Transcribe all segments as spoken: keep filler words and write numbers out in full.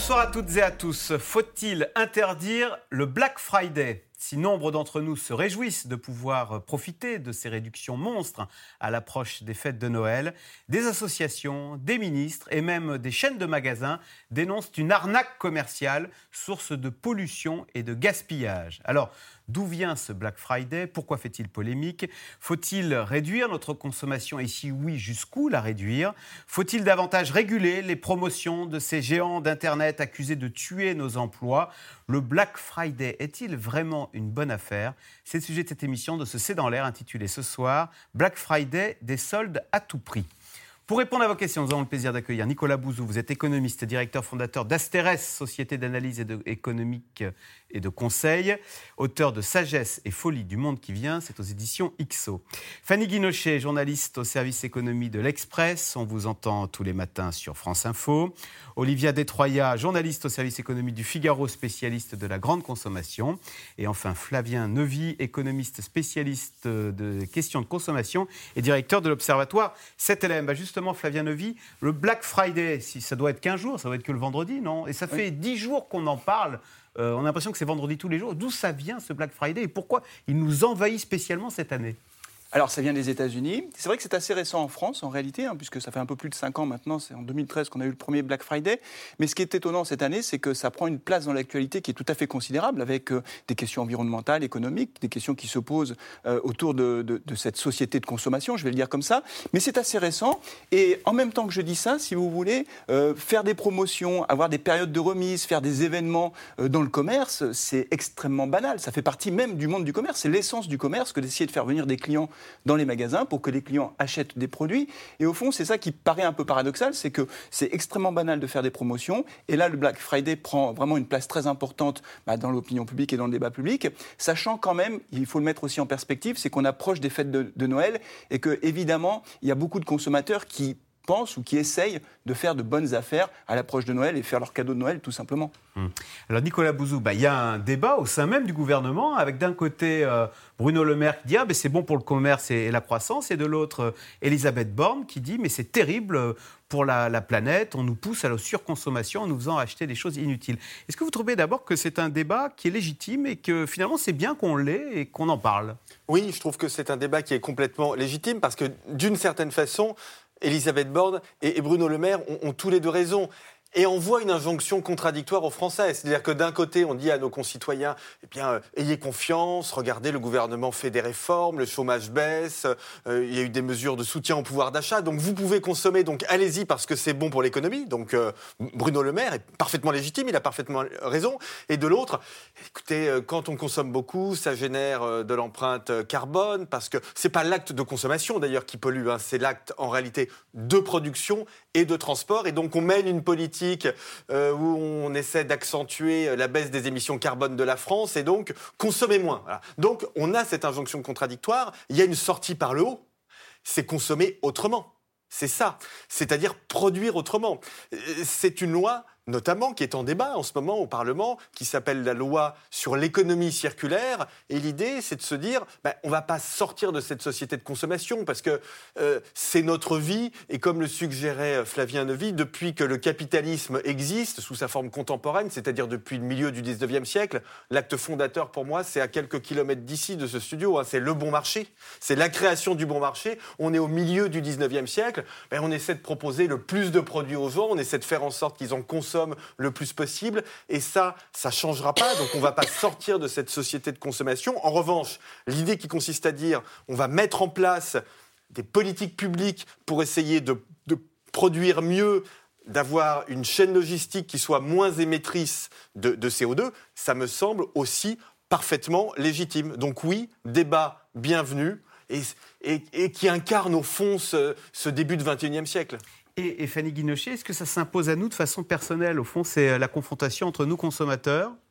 Bonsoir à toutes et à tous. Faut-il interdire le Black Friday ? Si nombre d'entre nous se réjouissent de pouvoir profiter de ces réductions monstres à l'approche des fêtes de Noël, des associations, des ministres et même des chaînes de magasins dénoncent une arnaque commerciale, source de pollution et de gaspillage. Alors, d'où vient ce Black Friday ? Pourquoi fait-il polémique ? Faut-il réduire notre consommation et si oui, jusqu'où la réduire ? Faut-il davantage réguler les promotions de ces géants d'Internet accusés de tuer nos emplois ? Le Black Friday est-il vraiment une bonne affaire ? C'est le sujet de cette émission de ce C'est dans l'air intitulée ce soir « Black Friday, des soldes à tout prix ». Pour répondre à vos questions, nous avons le plaisir d'accueillir Nicolas Bouzou. Vous êtes économiste, directeur fondateur d'Asterès, société d'analyse et de, économique et de conseil, auteur de Sagesse et folie du monde qui vient, c'est aux éditions X O. Fanny Guinochet, journaliste au service économie de l'Express, on vous entend tous les matins sur France Info. Olivia Detroya, journaliste au service économie du Figaro, spécialiste de la grande consommation. Et enfin Flavien Neuvy, économiste spécialiste de questions de consommation et directeur de l'Observatoire sept L M. Bah justement, Flavien Neuvy, le Black Friday, si ça doit être quinze jours, ça doit être que le vendredi, non ? Et ça fait oui. dix jours qu'on en parle. Euh, on a l'impression que c'est vendredi tous les jours. D'où ça vient ce Black Friday et pourquoi il nous envahit spécialement cette année ? Alors, ça vient des États-Unis. C'est vrai que c'est assez récent en France, en réalité, hein, puisque ça fait un peu plus de cinq ans maintenant. C'est en deux mille treize qu'on a eu le premier Black Friday. Mais ce qui est étonnant cette année, c'est que ça prend une place dans l'actualité qui est tout à fait considérable, avec euh, des questions environnementales, économiques, des questions qui se posent euh, autour de, de, de cette société de consommation, je vais le dire comme ça. Mais c'est assez récent. Et en même temps que je dis ça, si vous voulez, euh, faire des promotions, avoir des périodes de remise, faire des événements euh, dans le commerce, c'est extrêmement banal. Ça fait partie même du monde du commerce. C'est l'essence du commerce que d'essayer de faire venir des clients dans les magasins pour que les clients achètent des produits. Et au fond, c'est ça qui paraît un peu paradoxal, c'est que c'est extrêmement banal de faire des promotions. Et là, le Black Friday prend vraiment une place très importante bah, dans l'opinion publique et dans le débat public, sachant quand même, il faut le mettre aussi en perspective, c'est qu'on approche des fêtes de, de Noël et que, évidemment, il y a beaucoup de consommateurs qui pensent ou qui essayent de faire de bonnes affaires à l'approche de Noël et faire leur cadeau de Noël, tout simplement. Hum. Alors Nicolas Bouzou, bah, il y a un débat au sein même du gouvernement avec d'un côté euh, Bruno Le Maire qui dit ah, ben, c'est bon pour le commerce et, et la croissance et de l'autre euh, Elisabeth Borne qui dit mais c'est terrible pour la, la planète, on nous pousse à la surconsommation en nous faisant acheter des choses inutiles. Est-ce que vous trouvez d'abord que c'est un débat qui est légitime et que finalement c'est bien qu'on l'ait et qu'on en parle ? Oui, je trouve que c'est un débat qui est complètement légitime parce que d'une certaine façon, Elisabeth Borne et Bruno Le Maire ont, ont tous les deux raison. Et on voit une injonction contradictoire aux Français. C'est-à-dire que d'un côté, on dit à nos concitoyens, eh bien, euh, ayez confiance, regardez, le gouvernement fait des réformes, le chômage baisse, euh, il y a eu des mesures de soutien au pouvoir d'achat, donc vous pouvez consommer, donc allez-y parce que c'est bon pour l'économie. Donc euh, Bruno Le Maire est parfaitement légitime, il a parfaitement raison. Et de l'autre, écoutez, euh, quand on consomme beaucoup, ça génère euh, de l'empreinte carbone, parce que c'est pas l'acte de consommation d'ailleurs qui pollue, hein, c'est l'acte en réalité de production et de transport. Et donc on mène une politique Euh, où on essaie d'accentuer la baisse des émissions carbone de la France et donc consommer moins. Voilà. Donc on a cette injonction contradictoire. Il y a une sortie par le haut, c'est consommer autrement. C'est ça, c'est-à-dire produire autrement. C'est une loi notamment qui est en débat en ce moment au Parlement, qui s'appelle la loi sur l'économie circulaire. Et l'idée, c'est de se dire, ben, on ne va pas sortir de cette société de consommation parce que euh, c'est notre vie. Et comme le suggérait Flavien Neuvy, depuis que le capitalisme existe sous sa forme contemporaine, c'est-à-dire depuis le milieu du dix-neuvième siècle, l'acte fondateur pour moi, c'est à quelques kilomètres d'ici de ce studio, hein, c'est le bon marché. C'est la création du bon marché. On est au milieu du dix-neuvième siècle. Ben, on essaie de proposer le plus de produits aux gens. On essaie de faire en sorte qu'ils en consomment le plus possible, et ça, ça ne changera pas, donc on ne va pas sortir de cette société de consommation. En revanche, l'idée qui consiste à dire on va mettre en place des politiques publiques pour essayer de, de produire mieux, d'avoir une chaîne logistique qui soit moins émettrice de, de C O deux, ça me semble aussi parfaitement légitime. Donc oui, débat bienvenu, et, et, et qui incarne au fond ce, ce début du vingt et unième siècle. Et, et Fanny Guinochet, est-ce que ça s'impose à nous de façon personnelle ? Au fond, c'est la confrontation entre nous, consommateurs,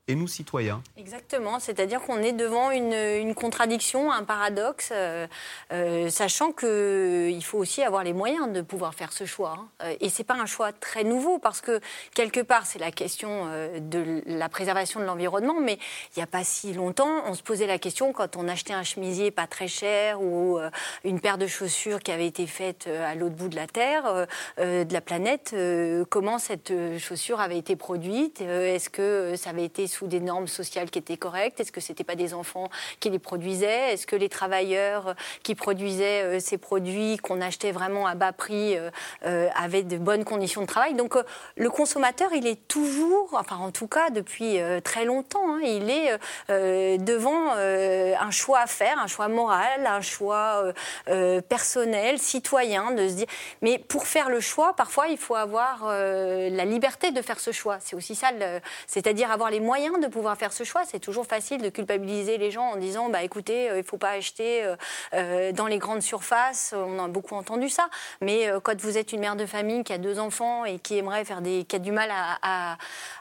et nous, citoyens. Exactement, c'est-à-dire qu'on est devant une, une contradiction, un paradoxe, euh, euh, sachant qu'il faut aussi avoir les moyens de pouvoir faire ce choix. Hein. Et ce n'est pas un choix très nouveau, parce que quelque part, c'est la question euh, de la préservation de l'environnement, mais il n'y a pas si longtemps, on se posait la question quand on achetait un chemisier pas très cher ou euh, une paire de chaussures qui avait été faite à l'autre bout de la Terre, euh, euh, de la planète, euh, comment cette chaussure avait été produite, euh, est-ce que ça avait été sous des normes sociales qui étaient correctes, est-ce que ce n'étaient pas des enfants qui les produisaient, est-ce que les travailleurs qui produisaient euh, ces produits qu'on achetait vraiment à bas prix euh, euh, avaient de bonnes conditions de travail. Donc euh, le consommateur, il est toujours, enfin en tout cas depuis euh, très longtemps, hein, il est euh, devant euh, un choix à faire, un choix moral, un choix euh, euh, personnel, citoyen, de se dire... Mais pour faire le choix, parfois, il faut avoir euh, la liberté de faire ce choix. C'est aussi ça, le... c'est-à-dire avoir les moyens de pouvoir faire ce choix. C'est toujours facile de culpabiliser les gens en disant, bah, écoutez, euh, il ne faut pas acheter euh, euh, dans les grandes surfaces. On a beaucoup entendu ça. Mais euh, quand vous êtes une mère de famille qui a deux enfants et qui aimerait faire des... qui a du mal à, à,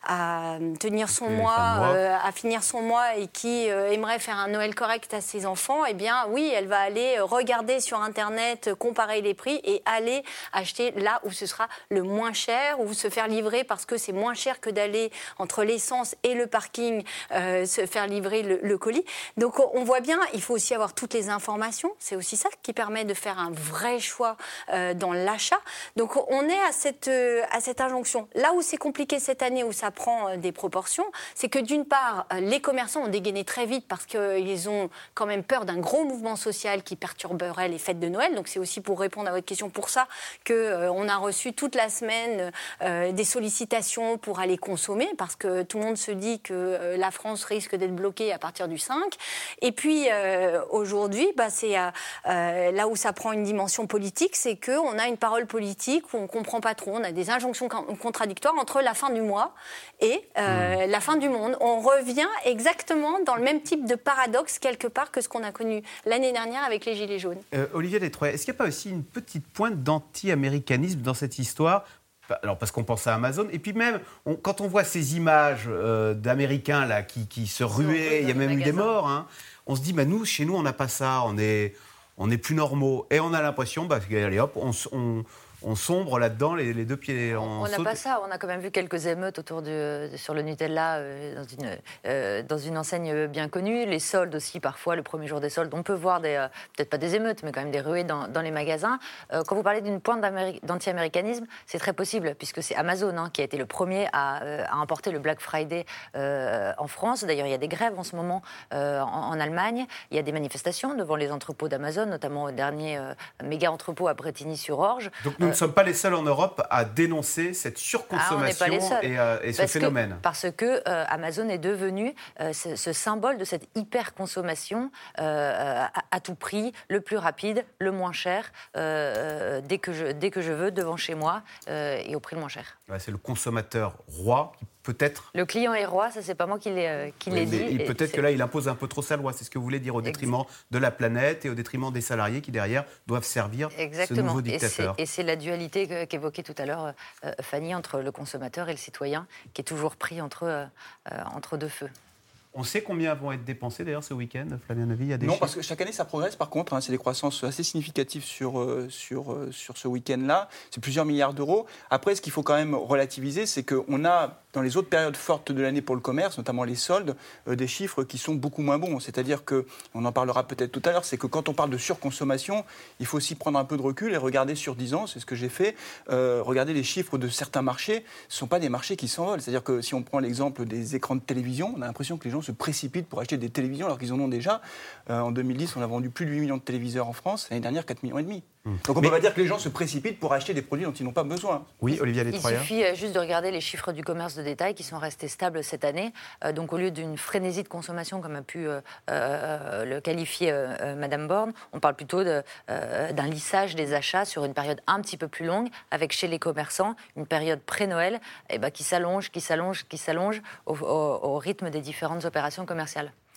à tenir son mois, euh, à finir son mois et qui euh, aimerait faire un Noël correct à ses enfants, eh bien, oui, elle va aller regarder sur Internet, comparer les prix et aller acheter là où ce sera le moins cher, ou se faire livrer parce que c'est moins cher que d'aller entre l'essence et le parking, euh, se faire livrer le, le colis. Donc on voit bien, il faut aussi avoir toutes les informations. C'est aussi ça qui permet de faire un vrai choix euh, dans l'achat. Donc on est à cette, euh, à cette injonction. Là où c'est compliqué cette année, où ça prend euh, des proportions, c'est que d'une part, euh, les commerçants ont dégainé très vite parce qu'ils ont quand même peur d'un gros mouvement social qui perturberait les fêtes de Noël. Donc c'est aussi pour répondre à votre question, pour ça qu'on euh, a reçu toute la semaine euh, des sollicitations pour aller consommer, parce que tout le monde se dit que euh, la France risque d'être bloquée à partir du cinq. Et puis euh, aujourd'hui, bah, c'est euh, euh, là où ça prend une dimension politique, c'est qu'on a une parole politique où on ne comprend pas trop, on a des injonctions contradictoires entre la fin du mois et euh, mmh. la fin du monde. On revient exactement dans le même type de paradoxe quelque part que ce qu'on a connu l'année dernière avec les Gilets jaunes. Euh, Olivier Détroyat, est-ce qu'il n'y a pas aussi une petite pointe d'anti-américanisme dans cette histoire ? Alors, parce qu'on pense à Amazon, et puis même, on, quand on voit ces images euh, d'Américains là, qui, qui se ruaient, il y a même eu des morts, hein, on se dit, bah, nous, chez nous, on n'a pas ça, on est, on est plus normaux. Et on a l'impression, bah, allez hop, on... on on sombre là-dedans, les, les deux pieds en On n'a pas ça. On a quand même vu quelques émeutes autour de, sur le Nutella euh, dans, une, euh, dans une enseigne bien connue. Les soldes aussi, parfois, le premier jour des soldes, on peut voir, des, euh, peut-être pas des émeutes, mais quand même des ruées dans, dans les magasins. Euh, quand vous parlez d'une pointe d'anti-américanisme, c'est très possible, puisque c'est Amazon hein, qui a été le premier à, euh, à importer le Black Friday euh, en France. D'ailleurs, il y a des grèves en ce moment euh, en, en Allemagne. Il y a des manifestations devant les entrepôts d'Amazon, notamment au dernier euh, méga entrepôt à Bretigny-sur-Orge. Donc, nous ne sommes pas les seuls en Europe à dénoncer cette surconsommation ah, et, euh, et ce parce phénomène. Que, parce que euh, Amazon est devenu euh, ce, ce symbole de cette hyper-consommation euh, à, à tout prix, le plus rapide, le moins cher, euh, dès, que je, dès que je veux, devant chez moi, euh, et au prix le moins cher. Ouais, c'est le consommateur roi qui peut-être... Le client est roi, ça c'est pas moi qui l'ai, euh, qui oui, l'ai dit. Et peut-être que là, il impose un peu trop sa loi, c'est ce que vous voulez dire, au détriment exact. de la planète et au détriment des salariés qui, derrière, doivent servir exactement. ce nouveau dictateur. Et c'est, et c'est la dualité qu'évoquait tout à l'heure euh, Fanny, entre le consommateur et le citoyen, qui est toujours pris entre, euh, entre deux feux. On sait combien vont être dépensés d'ailleurs ce week-end, Flavien Novy, il y a des Non, chiffres. parce que chaque année ça progresse par contre, hein, c'est des croissances assez significatives sur, euh, sur, euh, sur ce week-end-là, c'est plusieurs milliards d'euros. Après, ce qu'il faut quand même relativiser, c'est qu'on a dans les autres périodes fortes de l'année pour le commerce, notamment les soldes, euh, des chiffres qui sont beaucoup moins bons. C'est-à-dire que, on en parlera peut-être tout à l'heure, c'est que quand on parle de surconsommation, il faut aussi prendre un peu de recul et regarder sur dix ans, c'est ce que j'ai fait, euh, regarder les chiffres de certains marchés, ce ne sont pas des marchés qui s'envolent. C'est-à-dire que si on prend l'exemple des écrans de télévision, on a l'impression que les gens se précipitent pour acheter des télévisions alors qu'ils en ont déjà. Euh, en deux mille dix, on a vendu plus de huit millions de téléviseurs en France, l'année dernière quatre millions et demi. Donc on ne peut pas dire que les gens se précipitent pour acheter des produits dont ils n'ont pas besoin. Oui, Olivier Détroyat. Il suffit juste de regarder les chiffres du commerce de détail qui sont restés stables cette année. Euh, donc au lieu d'une frénésie de consommation comme a pu euh, euh, le qualifier euh, Madame Borne, on parle plutôt de, euh, d'un lissage des achats sur une période un petit peu plus longue, avec chez les commerçants une période pré-Noël eh ben, qui s'allonge, qui s'allonge, qui s'allonge au, au, au rythme des différentes opérations commerciales.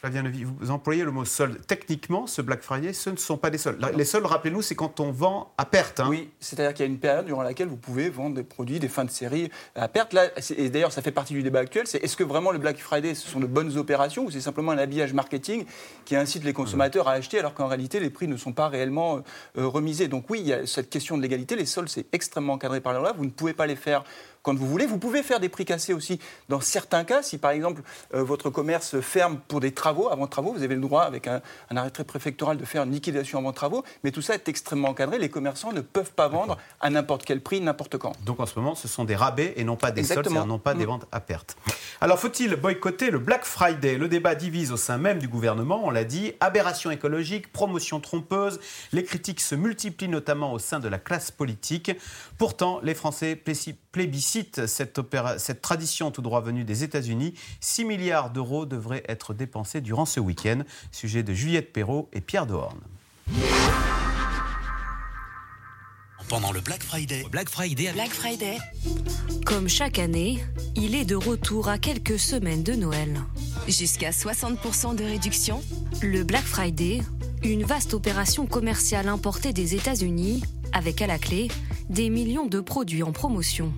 Flavien Levy, vous employez le mot solde. Techniquement, ce Black Friday, ce ne sont pas des soldes. Les soldes, rappelez-nous, c'est quand on vend à perte. Hein. Oui, c'est-à-dire qu'il y a une période durant laquelle vous pouvez vendre des produits, des fins de série à perte. Là, et d'ailleurs, ça fait partie du débat actuel, c'est est-ce que vraiment le Black Friday, ce sont de bonnes opérations ou c'est simplement un habillage marketing qui incite les consommateurs à acheter alors qu'en réalité, les prix ne sont pas réellement euh, remisés. Donc oui, il y a cette question de l'égalité. Les soldes, c'est extrêmement encadré par la loi. Vous ne pouvez pas les faire quand vous voulez. Vous pouvez faire des prix cassés aussi dans certains cas. Si par exemple euh, votre commerce ferme pour des travaux, avant travaux, vous avez le droit avec un, un arrêté préfectoral de faire une liquidation avant travaux. Mais tout ça est extrêmement encadré. Les commerçants ne peuvent pas vendre à n'importe quel prix, n'importe quand. Donc en ce moment, ce sont des rabais et non pas des Exactement. soldes, c'est-à-dire non pas des ventes à perte. Alors faut-il boycotter le Black Friday ? Le débat divise au sein même du gouvernement, on l'a dit. Aberration écologique, promotion trompeuse. Les critiques se multiplient notamment au sein de la classe politique. Pourtant, les Français plébiscitent Cette, opéra, cette tradition tout droit venue des États-Unis. six milliards d'euros devraient être dépensés durant ce week-end. Sujet de Juliette Perrault et Pierre Dehorne. Pendant le Black Friday. Black Friday. Black Friday. Comme chaque année, il est de retour à quelques semaines de Noël. Jusqu'à soixante pour cent de réduction. Le Black Friday, une vaste opération commerciale importée des États-Unis, avec à la clé des millions de produits en promotion.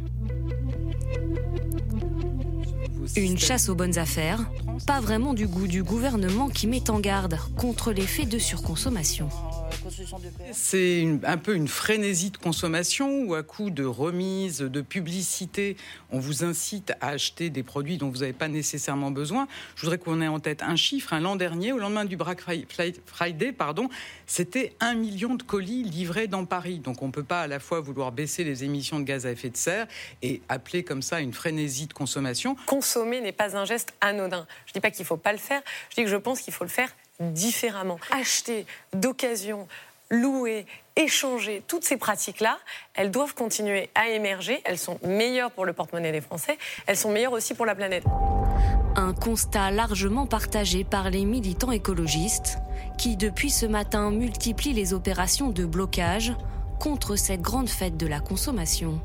Une chasse aux bonnes affaires, pas vraiment du goût du gouvernement qui met en garde contre l'effet de surconsommation. C'est une, un peu une frénésie de consommation où à coup de remises, de publicité, on vous incite à acheter des produits dont vous n'avez pas nécessairement besoin. Je voudrais qu'on ait en tête un chiffre. Hein, l'an dernier, au lendemain du Black Friday, pardon, c'était un million de colis livrés dans Paris. Donc on ne peut pas à la fois vouloir baisser les émissions de gaz à effet de serre et appeler comme ça une frénésie de consommation. Consommer n'est pas un geste anodin. Je ne dis pas qu'il ne faut pas le faire, je dis que je pense qu'il faut le faire différemment. Acheter d'occasion, louer, échanger, toutes ces pratiques-là, elles doivent continuer à émerger. Elles sont meilleures pour le porte-monnaie des Français, elles sont meilleures aussi pour la planète. Un constat largement partagé par les militants écologistes qui, depuis ce matin, multiplient les opérations de blocage contre cette grande fête de la consommation.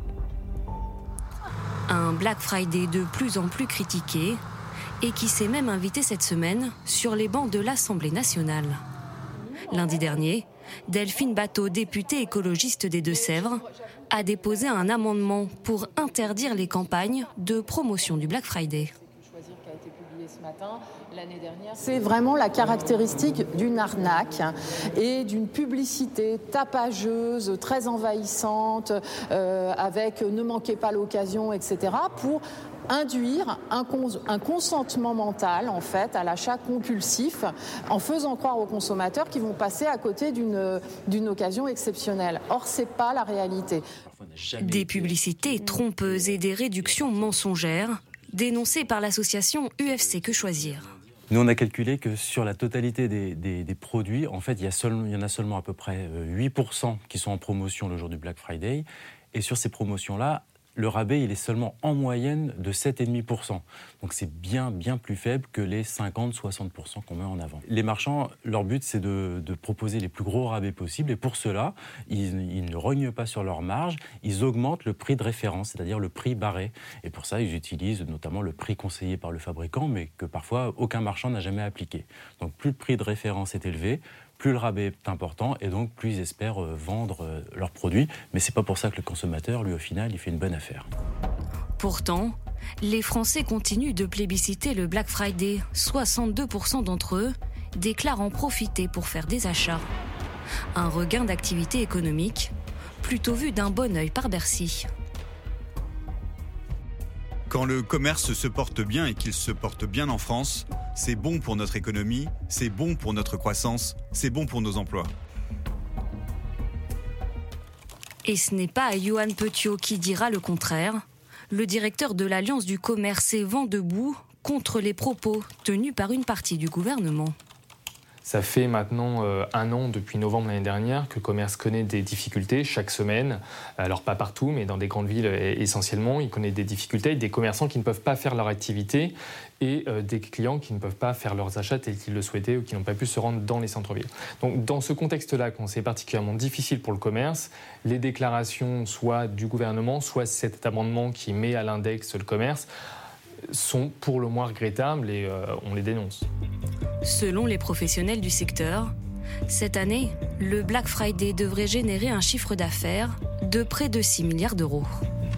Un Black Friday de plus en plus critiqué et qui s'est même invité cette semaine sur les bancs de l'Assemblée nationale. Lundi dernier, Delphine Batho, députée écologiste des Deux-Sèvres, a déposé un amendement pour interdire les campagnes de promotion du Black Friday. C'est vraiment la caractéristique d'une arnaque et d'une publicité tapageuse, très envahissante, euh, avec ne manquez pas l'occasion, et cetera, pour induire un, cons- un consentement mental en fait à l'achat compulsif en faisant croire aux consommateurs qu'ils vont passer à côté d'une, d'une occasion exceptionnelle. Or, c'est pas la réalité. Des publicités trompeuses et des réductions mensongères dénoncées par l'association U F C Que Choisir. Nous, on a calculé que sur la totalité des, des, des produits, en fait, il y, a seul, il y en a seulement à peu près huit pour cent qui sont en promotion le jour du Black Friday. Et sur ces promotions-là, le rabais, il est seulement en moyenne de sept virgule cinq pour cent. Donc c'est bien, bien plus faible que les cinquante à soixante pour cent qu'on met en avant. Les marchands, leur but, c'est de, de proposer les plus gros rabais possibles. Et pour cela, ils, ils ne rognent pas sur leur marge, ils augmentent le prix de référence, c'est-à-dire le prix barré. Et pour ça, ils utilisent notamment le prix conseillé par le fabricant, mais que parfois aucun marchand n'a jamais appliqué. Donc plus le prix de référence est élevé, plus le rabais est important et donc plus ils espèrent vendre leurs produits. Mais c'est pas pour ça que le consommateur, lui, au final, il fait une bonne affaire. Pourtant, les Français continuent de plébisciter le Black Friday. soixante-deux pour cent d'entre eux déclarent en profiter pour faire des achats. Un regain d'activité économique, plutôt vu d'un bon œil par Bercy. Quand le commerce se porte bien et qu'il se porte bien en France, c'est bon pour notre économie, c'est bon pour notre croissance, c'est bon pour nos emplois. Et ce n'est pas Johan Petiot qui dira le contraire. Le directeur de l'Alliance du commerce est vent debout contre les propos tenus par une partie du gouvernement. Ça fait maintenant euh, un an, depuis novembre l'année dernière, que le commerce connaît des difficultés chaque semaine. Alors pas partout, mais dans des grandes villes essentiellement. Il connaît des difficultés avec des commerçants qui ne peuvent pas faire leur activité et euh, des clients qui ne peuvent pas faire leurs achats tels qu'ils le souhaitaient ou qui n'ont pas pu se rendre dans les centres-villes. Donc dans ce contexte-là, quand c'est particulièrement difficile pour le commerce, les déclarations soit du gouvernement, soit cet amendement qui met à l'index le commerce, sont pour le moins regrettables et euh, on les dénonce. Selon les professionnels du secteur, cette année, le Black Friday devrait générer un chiffre d'affaires de près de six milliards d'euros.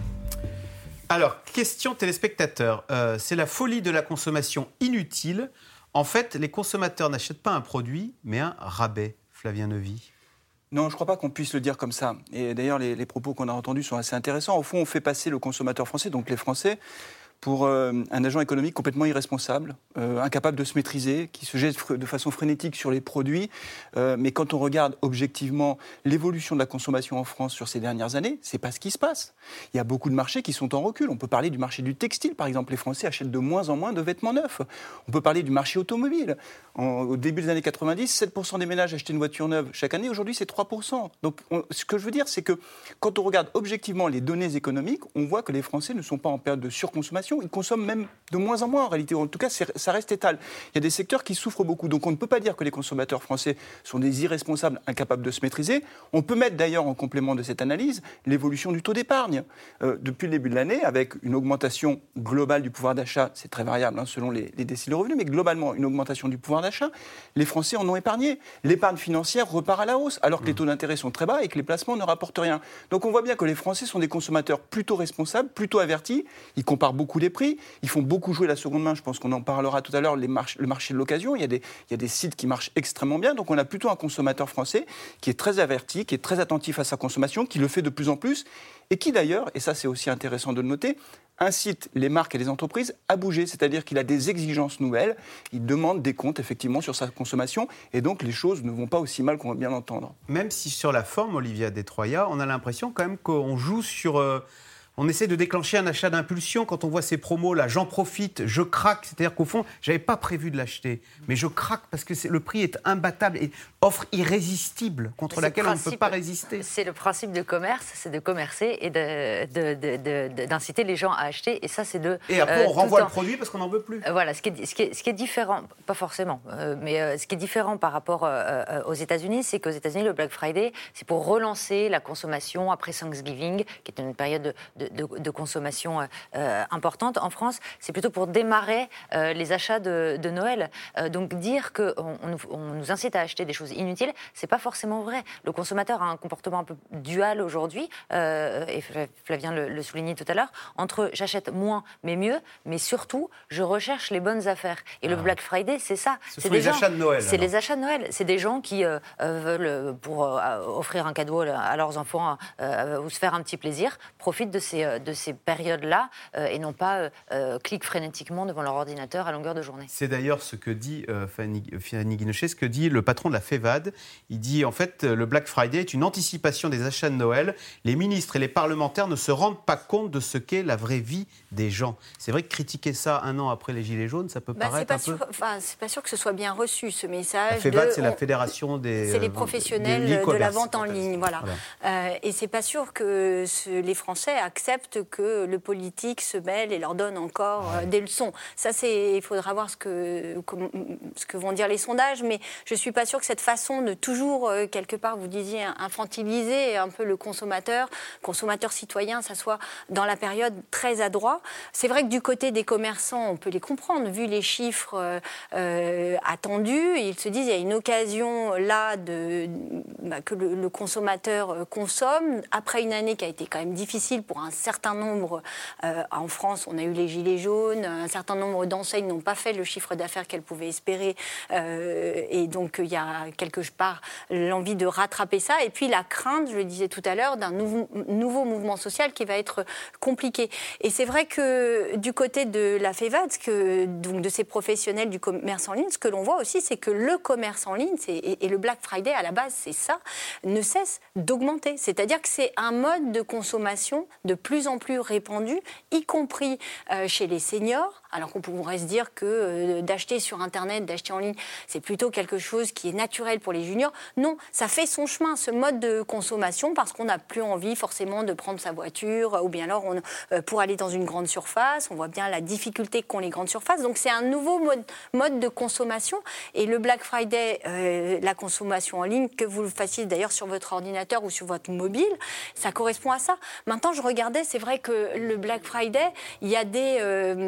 Alors, question téléspectateurs, euh, c'est la folie de la consommation inutile. En fait, les consommateurs n'achètent pas un produit, mais un rabais. Flavien Neuvy. Non, je ne crois pas qu'on puisse le dire comme ça. Et d'ailleurs, les, les propos qu'on a entendus sont assez intéressants. Au fond, on fait passer le consommateur français, donc les Français, pour euh, un agent économique complètement irresponsable, euh, incapable de se maîtriser, qui se jette de façon frénétique sur les produits. Euh, mais quand on regarde objectivement l'évolution de la consommation en France sur ces dernières années, c'est pas ce qui se passe. Il y a beaucoup de marchés qui sont en recul. On peut parler du marché du textile, par exemple. Les Français achètent de moins en moins de vêtements neufs. On peut parler du marché automobile. En, au début des années quatre-vingt-dix, sept pour cent des ménages achetaient une voiture neuve chaque année. Aujourd'hui, c'est trois pour cent. Donc, on, ce que je veux dire, c'est que quand on regarde objectivement les données économiques, on voit que les Français ne sont pas en période de surconsommation. Ils consomment même de moins en moins en réalité. En tout cas, ça reste étal. Il y a des secteurs qui souffrent beaucoup. Donc on ne peut pas dire que les consommateurs français sont des irresponsables incapables de se maîtriser. On peut mettre d'ailleurs en complément de cette analyse l'évolution du taux d'épargne. Euh, depuis le début de l'année, avec une augmentation globale du pouvoir d'achat, c'est très variable hein, selon les, les déciles de revenus, mais globalement une augmentation du pouvoir d'achat, les Français en ont épargné. L'épargne financière repart à la hausse, alors que mmh. les taux d'intérêt sont très bas et que les placements ne rapportent rien. Donc on voit bien que les Français sont des consommateurs plutôt responsables, plutôt avertis. Ils comparent beaucoup les prix. Ils font beaucoup jouer la seconde main, je pense qu'on en parlera tout à l'heure, les march- le marché de l'occasion. Il y a des, il y a des sites qui marchent extrêmement bien. Donc on a plutôt un consommateur français qui est très averti, qui est très attentif à sa consommation, qui le fait de plus en plus et qui d'ailleurs, et ça c'est aussi intéressant de le noter, incite les marques et les entreprises à bouger, c'est-à-dire qu'il a des exigences nouvelles, il demande des comptes effectivement sur sa consommation et donc les choses ne vont pas aussi mal qu'on va bien l'entendre. Même si sur la forme, Olivia Detroya, on a l'impression quand même qu'on joue sur... Euh On essaie de déclencher un achat d'impulsion quand on voit ces promos-là. J'en profite, je craque. C'est-à-dire qu'au fond, je n'avais pas prévu de l'acheter. Mais je craque parce que c'est, le prix est imbattable et offre irrésistible contre laquelle principe, on ne peut pas résister. C'est le principe de commerce, c'est de commercer et de, de, de, de, de, d'inciter les gens à acheter. Et ça, c'est de... Et après, on euh, renvoie le temps. produit parce qu'on n'en veut plus. Euh, voilà, ce qui, est, ce, qui est, ce qui est différent, pas forcément, euh, mais euh, ce qui est différent par rapport euh, aux États-Unis, c'est qu'aux États-Unis, le Black Friday, c'est pour relancer la consommation après Thanksgiving, qui est une période de... de De, de consommation euh, importante. En France, c'est plutôt pour démarrer euh, les achats de, de Noël. Euh, donc dire qu'on on, on nous incite à acheter des choses inutiles, c'est pas forcément vrai. Le consommateur a un comportement un peu dual aujourd'hui, euh, et Flavien le, le soulignait tout à l'heure, entre j'achète moins mais mieux, mais surtout je recherche les bonnes affaires. Et ah. le Black Friday, c'est ça. Ce c'est sont des les gens, achats de Noël. C'est alors. les achats de Noël. C'est des gens qui euh, veulent, pour euh, offrir un cadeau à leurs enfants euh, ou se faire un petit plaisir, profitent de ces de ces périodes-là euh, et non pas euh, cliquent frénétiquement devant leur ordinateur à longueur de journée. C'est d'ailleurs ce que dit euh, Fanny, Fanny Guinochet, ce que dit le patron de la FEVAD. Il dit en fait le Black Friday est une anticipation des achats de Noël. Les ministres et les parlementaires ne se rendent pas compte de ce qu'est la vraie vie des gens. C'est vrai que critiquer ça un an après les Gilets jaunes, ça peut bah, paraître un sûr, peu... Enfin, c'est pas sûr que ce soit bien reçu, ce message. La FEVAD, de, c'est on, la fédération des... C'est les professionnels de la vente en ligne, voilà. voilà. Euh, et c'est pas sûr que ce, les Français acceptent que le politique se mêle et leur donne encore euh, des leçons. Ça, c'est, il faudra voir ce que, ce que vont dire les sondages, mais je ne suis pas sûre que cette façon de toujours, euh, quelque part, vous disiez, infantiliser un peu le consommateur, consommateur citoyen, ça soit dans la période très adroit. C'est vrai que du côté des commerçants, on peut les comprendre, vu les chiffres euh, euh, attendus, ils se disent il y a une occasion là de, bah, que le, le consommateur consomme, après une année qui a été quand même difficile pour un certain nombre. Euh, en France, on a eu les gilets jaunes, un certain nombre d'enseignes n'ont pas fait le chiffre d'affaires qu'elles pouvaient espérer, euh, et donc il y a quelque part l'envie de rattraper ça, et puis la crainte, je le disais tout à l'heure, d'un nouveau, nouveau mouvement social qui va être compliqué. Et c'est vrai que du côté de la FEVAD, que, donc de ces professionnels du commerce en ligne, ce que l'on voit aussi, c'est que le commerce en ligne, c'est, et, et le Black Friday à la base, c'est ça, ne cesse d'augmenter. C'est-à-dire que c'est un mode de consommation de plus en plus répandu, y compris euh, chez les seniors, alors qu'on pourrait se dire que euh, d'acheter sur Internet, d'acheter en ligne, c'est plutôt quelque chose qui est naturel pour les juniors. Non, ça fait son chemin, ce mode de consommation, parce qu'on n'a plus envie forcément de prendre sa voiture, ou bien alors on, euh, pour aller dans une grande surface, on voit bien la difficulté qu'ont les grandes surfaces. Donc c'est un nouveau mode, mode de consommation. Et le Black Friday, euh, la consommation en ligne, que vous le fassiez d'ailleurs sur votre ordinateur ou sur votre mobile, ça correspond à ça. Maintenant, je regardais, c'est vrai que le Black Friday, il y a des, euh, des ventes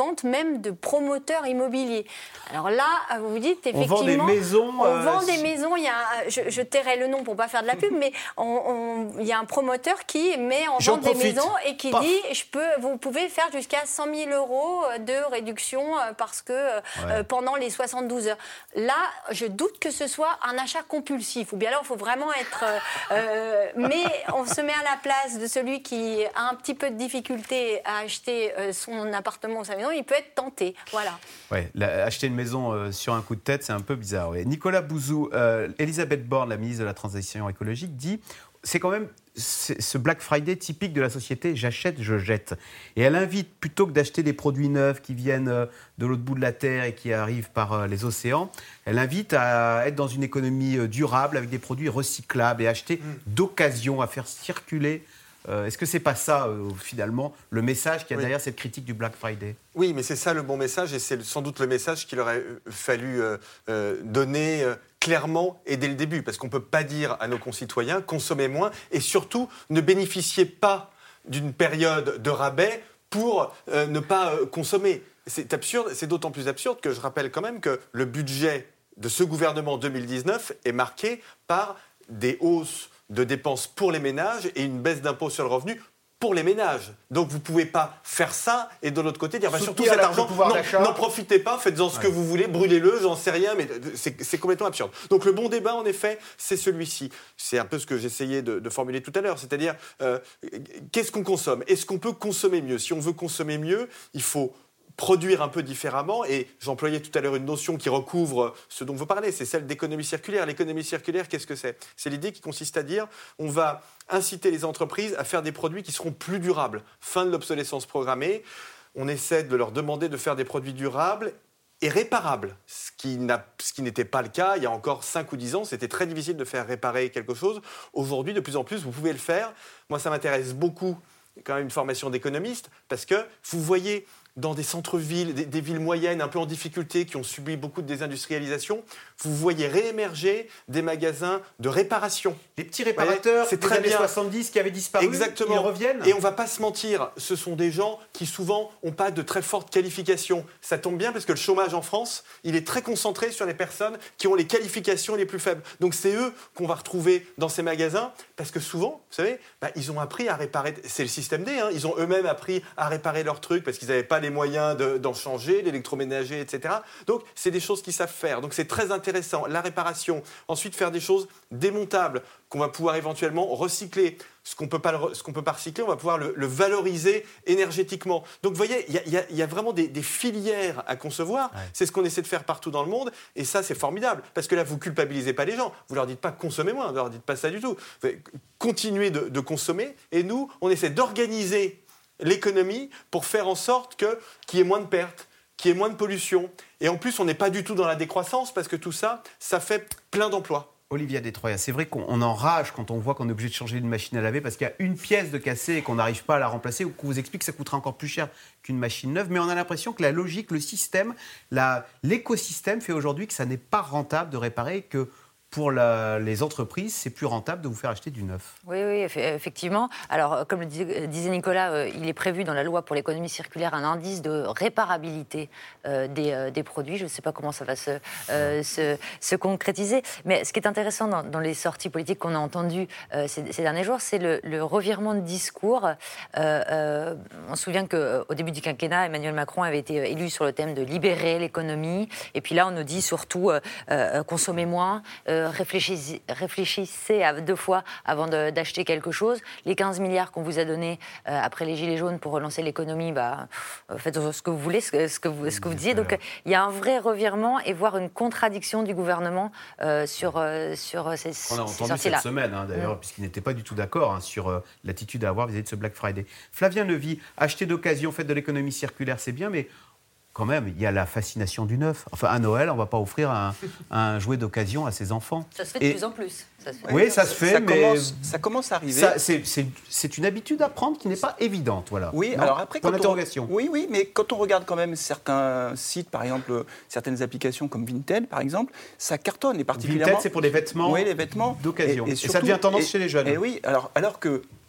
vente même de promoteurs immobiliers. Alors là, vous vous dites effectivement... On vend des maisons... On euh, vend des maisons, il y a, je, je tairai le nom pour ne pas faire de la pub, mais on, on, il y a un promoteur qui met en J'en vente des profite. maisons et qui Paf. dit je peux, vous pouvez faire jusqu'à cent mille euros de réduction parce que Ouais. euh, pendant les soixante-douze heures. Là, je doute que ce soit un achat compulsif. Ou bien alors, il faut vraiment être... Euh, euh, mais on se met à la place de celui qui a un petit peu de difficulté à acheter euh, son appartement ou sa maison. Il peut être tenté. Voilà. Ouais, la- acheter une maison euh, sur un coup de tête, c'est un peu bizarre. Ouais. Nicolas Bouzou, euh, Elisabeth Borne, la ministre de la Transition écologique, dit c'est quand même c'est ce Black Friday typique de la société j'achète, je jette. Et elle invite, plutôt que d'acheter des produits neufs qui viennent euh, de l'autre bout de la Terre et qui arrivent par euh, les océans, elle invite à être dans une économie euh, durable avec des produits recyclables et acheter d'occasion, à faire circuler. Euh, est-ce que c'est pas ça, euh, finalement, le message qu'il y a Oui. derrière cette critique du Black Friday ? Oui, mais c'est ça le bon message et c'est sans doute le message qu'il aurait euh, fallu euh, euh, donner euh, clairement et dès le début. Parce qu'on ne peut pas dire à nos concitoyens consommez moins et surtout ne bénéficiez pas d'une période de rabais pour euh, ne pas euh, consommer. C'est absurde, c'est d'autant plus absurde que je rappelle quand même que le budget de ce gouvernement deux mille dix-neuf est marqué par des hausses de dépenses pour les ménages et une baisse d'impôt sur le revenu pour les ménages. Donc vous ne pouvez pas faire ça et de l'autre côté dire bah, surtout Soutenir cet le argent, pouvoir non, d'achat. n'en profitez pas, faites-en ce Ouais. que vous voulez, brûlez-le, j'en sais rien, mais c'est c'est complètement absurde. Donc le bon débat, en effet, c'est celui-ci. C'est un peu ce que j'essayais de, de formuler tout à l'heure, c'est-à-dire euh, qu'est-ce qu'on consomme ? Est-ce qu'on peut consommer mieux ? Si on veut consommer mieux, il faut produire un peu différemment, et j'employais tout à l'heure une notion qui recouvre ce dont vous parlez, c'est celle d'économie circulaire. L'économie circulaire, qu'est-ce que c'est ? C'est l'idée qui consiste à dire on va inciter les entreprises à faire des produits qui seront plus durables. Fin de l'obsolescence programmée, on essaie de leur demander de faire des produits durables et réparables, ce qui, n'a, ce qui n'était pas le cas il y a encore cinq ou dix ans. C'était très difficile de faire réparer quelque chose. Aujourd'hui, de plus en plus, vous pouvez le faire. Moi, ça m'intéresse beaucoup, quand même une formation d'économiste, parce que vous voyez dans des centres-villes, des, des villes moyennes un peu en difficulté, qui ont subi beaucoup de désindustrialisation, vous voyez réémerger des magasins de réparation. Les petits réparateurs, c'est des très années bien. soixante-dix qui avaient disparu, Exactement. ils reviennent. Et on ne va pas se mentir, ce sont des gens qui souvent n'ont pas de très forte qualification. Ça tombe bien parce que le chômage en France, il est très concentré sur les personnes qui ont les qualifications les plus faibles. Donc c'est eux qu'on va retrouver dans ces magasins parce que souvent, vous savez, bah, ils ont appris à réparer. C'est le système D, hein, ils ont eux-mêmes appris à réparer leurs trucs parce qu'ils n'avaient pas les moyens de, d'en changer, l'électroménager, et cetera. Donc c'est des choses qu'ils savent faire. Donc c'est très intéressant, la réparation. Ensuite, faire des choses démontables qu'on va pouvoir éventuellement recycler. Ce qu'on ne peut pas recycler, on va pouvoir le, le valoriser énergétiquement. Donc, vous voyez, il y, y, y a vraiment des, des filières à concevoir. Ouais. C'est ce qu'on essaie de faire partout dans le monde. Et ça, c'est formidable. Parce que là, vous ne culpabilisez pas les gens. Vous ne leur dites pas consommez moins. Vous ne leur dites pas ça du tout. Vous continuez de, de consommer. Et nous, on essaie d'organiser l'économie pour faire en sorte que, qu'il y ait moins de pertes, qu'il y ait moins de pollution. Et en plus, on n'est pas du tout dans la décroissance parce que tout ça, ça fait plein d'emplois. Olivia Détroya, c'est vrai qu'on enrage quand on voit qu'on est obligé de changer une machine à laver parce qu'il y a une pièce de cassée et qu'on n'arrive pas à la remplacer ou qu'on vous explique que ça coûtera encore plus cher qu'une machine neuve. Mais on a l'impression que la logique, le système, la, l'écosystème fait aujourd'hui que ça n'est pas rentable de réparer et que pour la, les entreprises, c'est plus rentable de vous faire acheter du neuf. Oui, oui, effectivement. Alors, comme le disait Nicolas, euh, il est prévu dans la loi pour l'économie circulaire un indice de réparabilité euh, des, euh, des produits. Je ne sais pas comment ça va se, euh, se, se concrétiser. Mais ce qui est intéressant dans, dans les sorties politiques qu'on a entendues euh, ces, ces derniers jours, c'est le, le revirement de discours. Euh, euh, on se souvient qu'au début du quinquennat, Emmanuel Macron avait été élu sur le thème de libérer l'économie. Et puis là, on nous dit surtout euh, euh, consommer moins, euh, Réfléchissez, réfléchissez à deux fois avant de, d'acheter quelque chose. Les quinze milliards qu'on vous a donnés euh, après les Gilets jaunes pour relancer l'économie, bah, euh, faites ce que vous voulez, ce que, ce que vous, ce que vous disiez. Donc il y a un vrai revirement et voire une contradiction du gouvernement euh, sur, euh, sur ces, On a ces entendu sorties-là. cette semaine, hein, d'ailleurs, mmh. puisqu'il n'était pas du tout d'accord hein, sur euh, l'attitude à avoir vis-à-vis de ce Black Friday. Flavien Levy, acheter d'occasion, faites de l'économie circulaire, c'est bien, mais quand même, il y a la fascination du neuf. Enfin, à Noël, on ne va pas offrir un, un jouet d'occasion à ses enfants. Ça se fait de Et... plus en plus. Ça se fait. Oui, ça se fait, ça mais... Commence, ça commence à arriver. Ça, c'est, c'est, c'est une habitude à prendre qui n'est pas évidente, voilà. Oui, non alors après... Point quand d'interrogation. On, oui, oui, mais quand on regarde quand même certains sites, par exemple, certaines applications comme Vinted, par exemple, ça cartonne, et particulièrement... Vinted, c'est pour les vêtements, oui, les vêtements d'occasion. Et, et, et surtout, ça devient tendance et, chez les jeunes. Et oui, alors, alors que...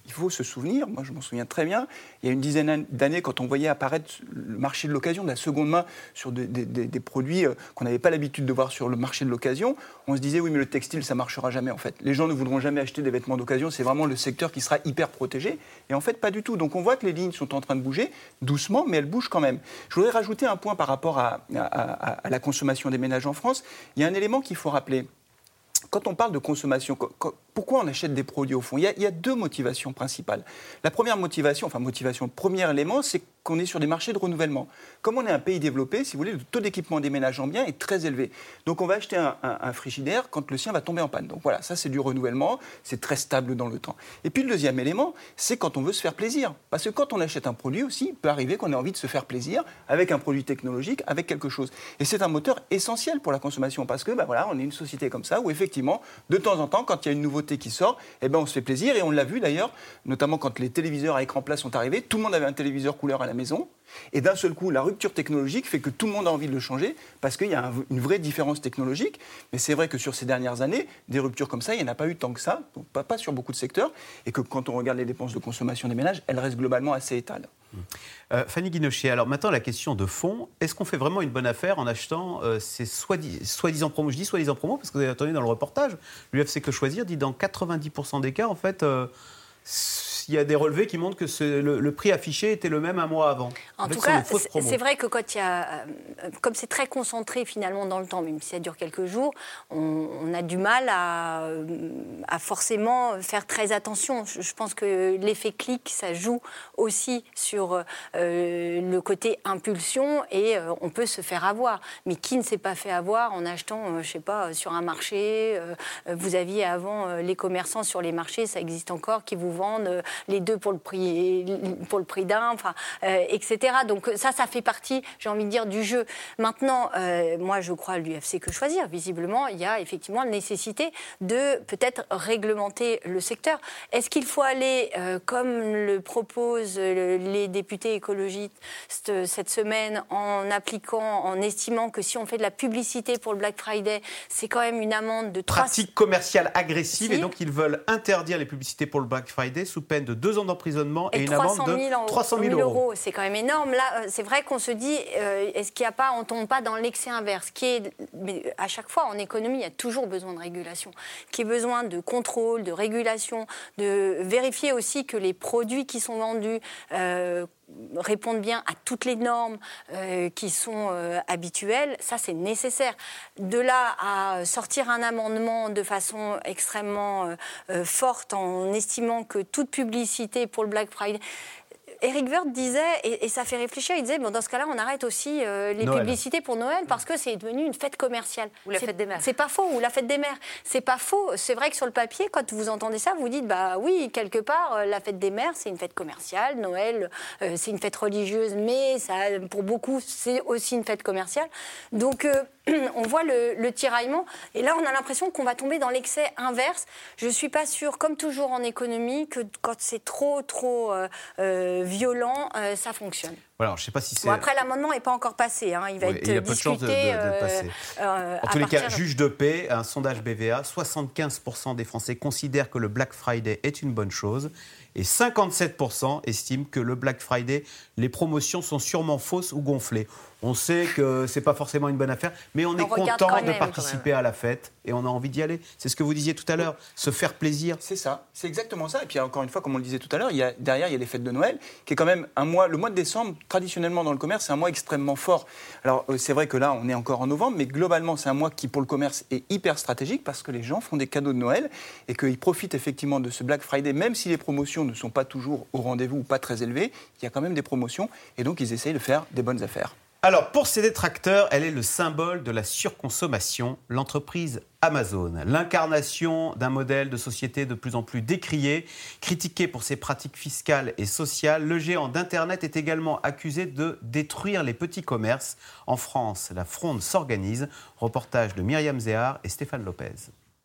il faut se souvenir, moi je m'en souviens très bien, il y a une dizaine d'années, quand on voyait apparaître le marché de l'occasion, de la seconde main, sur des, des, des produits qu'on n'avait pas l'habitude de voir sur le marché de l'occasion, on se disait oui mais le textile ça ne marchera jamais en fait. Les gens ne voudront jamais acheter des vêtements d'occasion, c'est vraiment le secteur qui sera hyper protégé. Et en fait pas du tout. Donc on voit que les lignes sont en train de bouger, doucement, mais elles bougent quand même. Je voudrais rajouter un point par rapport à, à, à, à la consommation des ménages en France. Il y a un élément qu'il faut rappeler. Quand on parle de consommation, pourquoi on achète des produits au fond ? il y, a, il y a deux motivations principales. La première motivation, enfin motivation, le premier élément, c'est qu'on est sur des marchés de renouvellement. Comme on est un pays développé, si vous voulez, le taux d'équipement des ménages en biens est très élevé. Donc on va acheter un, un, un frigidaire quand le sien va tomber en panne. Donc voilà, ça c'est du renouvellement, c'est très stable dans le temps. Et puis le deuxième élément, c'est quand on veut se faire plaisir. Parce que quand on achète un produit aussi, il peut arriver qu'on ait envie de se faire plaisir avec un produit technologique, avec quelque chose. Et c'est un moteur essentiel pour la consommation parce que ben voilà, on est une société comme ça où effectivement, de temps en temps, quand il y a une nouveauté qui sort, eh ben on se fait plaisir. Et on l'a vu d'ailleurs, notamment quand les téléviseurs à écran plat sont arrivés, tout le monde avait un téléviseur couleur à la maison. Et d'un seul coup, la rupture technologique fait que tout le monde a envie de le changer parce qu'il y a un, une vraie différence technologique. Mais c'est vrai que sur ces dernières années, des ruptures comme ça, il n'y en a pas eu tant que ça, donc pas, pas sur beaucoup de secteurs. Et que quand on regarde les dépenses de consommation des ménages, elles restent globalement assez étales. Euh, Fanny Guinochet, alors maintenant la question de fond, est-ce qu'on fait vraiment une bonne affaire en achetant euh, ces soi-disant, soi-disant promos ? Je dis soi-disant promos parce que vous avez entendu dans le reportage, l'U F C Que Choisir dit dans quatre-vingt-dix pour cent des cas, en fait, euh, il y a des relevés qui montrent que ce, le, le prix affiché était le même un mois avant. En, en fait, tout cas, c'est, c'est vrai que quand il y a, euh, comme c'est très concentré finalement dans le temps, même si ça dure quelques jours, on, on a du mal à, à forcément faire très attention. Je, je pense que l'effet clic, ça joue aussi sur euh, le côté impulsion et euh, on peut se faire avoir. Mais qui ne s'est pas fait avoir en achetant, euh, je sais pas, sur un marché euh, vous aviez avant euh, les commerçants sur les marchés, ça existe encore, qui vous vendent euh, les deux pour le prix, pour le prix d'un, enfin, euh, et cetera. Donc ça, ça fait partie, j'ai envie de dire, du jeu. Maintenant, euh, moi, je crois à l'U F C Que Choisir. Visiblement, il y a effectivement la nécessité de peut-être réglementer le secteur. Est-ce qu'il faut aller, euh, comme le proposent les députés écologistes cette semaine, en appliquant, en estimant que si on fait de la publicité pour le Black Friday, c'est quand même une amende de trois... Pratique commerciale agressive, si. Et donc ils veulent interdire les publicités pour le Black Friday sous peine de deux ans d'emprisonnement et, et une amende de trois cent mille euros. C'est quand même énorme. Là, c'est vrai qu'on se dit, euh, est-ce qu'il n'y a pas, on ne tombe pas dans l'excès inverse, qui est, mais à chaque fois en économie, il y a toujours besoin de régulation, qui est besoin de contrôle, de régulation, de vérifier aussi que les produits qui sont vendus euh, répondent bien à toutes les normes euh, qui sont euh, habituelles, ça c'est nécessaire. De là à sortir un amendement de façon extrêmement euh, euh, forte en estimant que toute publicité pour le Black Friday... Éric Woerth disait, et, et ça fait réfléchir, il disait, bon, dans ce cas-là, on arrête aussi euh, les Noël. publicités pour Noël parce que c'est devenu une fête commerciale. Ou la c'est, fête des mères. C'est pas faux, ou la fête des mères. C'est pas faux. C'est vrai que sur le papier, quand vous entendez ça, vous dites, bah oui, quelque part, euh, la fête des mères, c'est une fête commerciale. Noël, euh, c'est une fête religieuse, mais ça, pour beaucoup, c'est aussi une fête commerciale. Donc, euh, on voit le, le tiraillement. Et là, on a l'impression qu'on va tomber dans l'excès inverse. Je suis pas sûre, comme toujours en économie, que quand c'est trop, trop euh, euh, violent, euh, ça fonctionne. Voilà, je sais pas si c'est... Bon, après, l'amendement n'est pas encore passé. Hein. Il va oui, être il y a discuté. peu de chance de, de, de passer. Euh, en tous les cas, juge de paix, un sondage B V A, soixante-quinze pour cent des Français considèrent que le Black Friday est une bonne chose et cinquante-sept pour cent estiment que le Black Friday, les promotions sont sûrement fausses ou gonflées. On sait que c'est pas forcément une bonne affaire, mais on, on est content de même, participer à la fête et on a envie d'y aller. C'est ce que vous disiez tout à l'heure, se faire plaisir. C'est ça, c'est exactement ça. Et puis encore une fois, comme on le disait tout à l'heure, il y a, derrière, il y a les fêtes de Noël, qui est quand même un mois, le mois de décembre, traditionnellement dans le commerce, c'est un mois extrêmement fort. Alors c'est vrai que là, on est encore en novembre, mais globalement, c'est un mois qui, pour le commerce, est hyper stratégique parce que les gens font des cadeaux de Noël et qu'ils profitent effectivement de ce Black Friday, même si les promotions ne sont pas toujours au rendez-vous ou pas très élevées, il y a quand même des promotions et donc ils essayent de faire des bonnes affaires. Alors, pour ses détracteurs, elle est le symbole de la surconsommation, l'entreprise Amazon. L'incarnation d'un modèle de société de plus en plus décrié, critiqué pour ses pratiques fiscales et sociales, le géant d'Internet est également accusé de détruire les petits commerces. En France, la fronde s'organise. Reportage de Myriam Zéhar et Stéphane Lopez.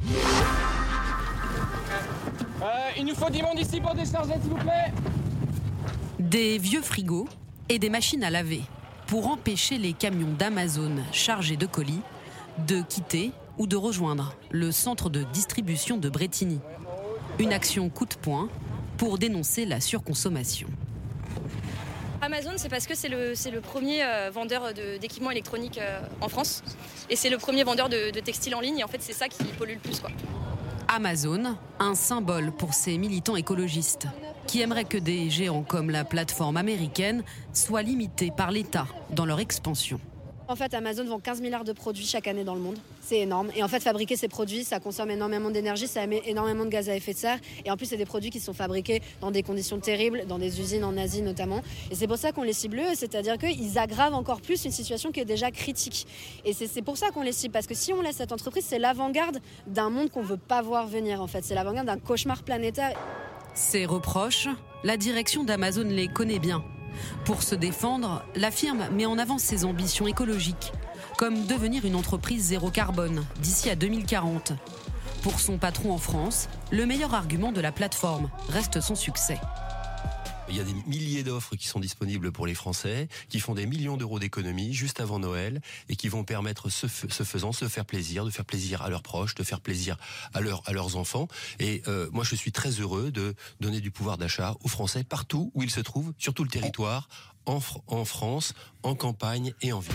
Euh, il nous faut dix monde ici pour décharger, s'il vous plaît. Des vieux frigos et des machines à laver pour empêcher les camions d'Amazon chargés de colis de quitter ou de rejoindre le centre de distribution de Brétigny. Une action coup de poing pour dénoncer la surconsommation. Amazon, c'est parce que c'est le, c'est le premier euh, vendeur de, d'équipements électroniques euh, en France. Et c'est le premier vendeur de, de textiles en ligne. Et en fait, c'est ça qui pollue le plus, quoi. Amazon, un symbole pour ces militants écologistes qui aimeraient que des géants comme la plateforme américaine soient limités par l'État dans leur expansion. En fait, Amazon vend quinze milliards de produits chaque année dans le monde. C'est énorme. Et en fait, fabriquer ces produits, ça consomme énormément d'énergie, ça émet énormément de gaz à effet de serre. Et en plus, c'est des produits qui sont fabriqués dans des conditions terribles, dans des usines en Asie notamment. Et c'est pour ça qu'on les cible, c'est-à-dire qu'ils aggravent encore plus une situation qui est déjà critique. Et c'est, c'est pour ça qu'on les cible, parce que si on laisse cette entreprise, c'est l'avant-garde d'un monde qu'on ne veut pas voir venir, en fait. C'est l'avant-garde d'un cauchemar planétaire. Ces reproches, la direction d'Amazon les connaît bien. Pour se défendre, la firme met en avant ses ambitions écologiques, comme devenir une entreprise zéro carbone d'ici à deux mille quarante. Pour son patron en France, le meilleur argument de la plateforme reste son succès. Il y a des milliers d'offres qui sont disponibles pour les Français, qui font des millions d'euros d'économies juste avant Noël et qui vont permettre, ce, ce faisant, de se faire plaisir, de faire plaisir à leurs proches, de faire plaisir à, leur, à leurs enfants. Et euh, moi, je suis très heureux de donner du pouvoir d'achat aux Français partout où ils se trouvent, sur tout le territoire, en, en France, en campagne et en ville.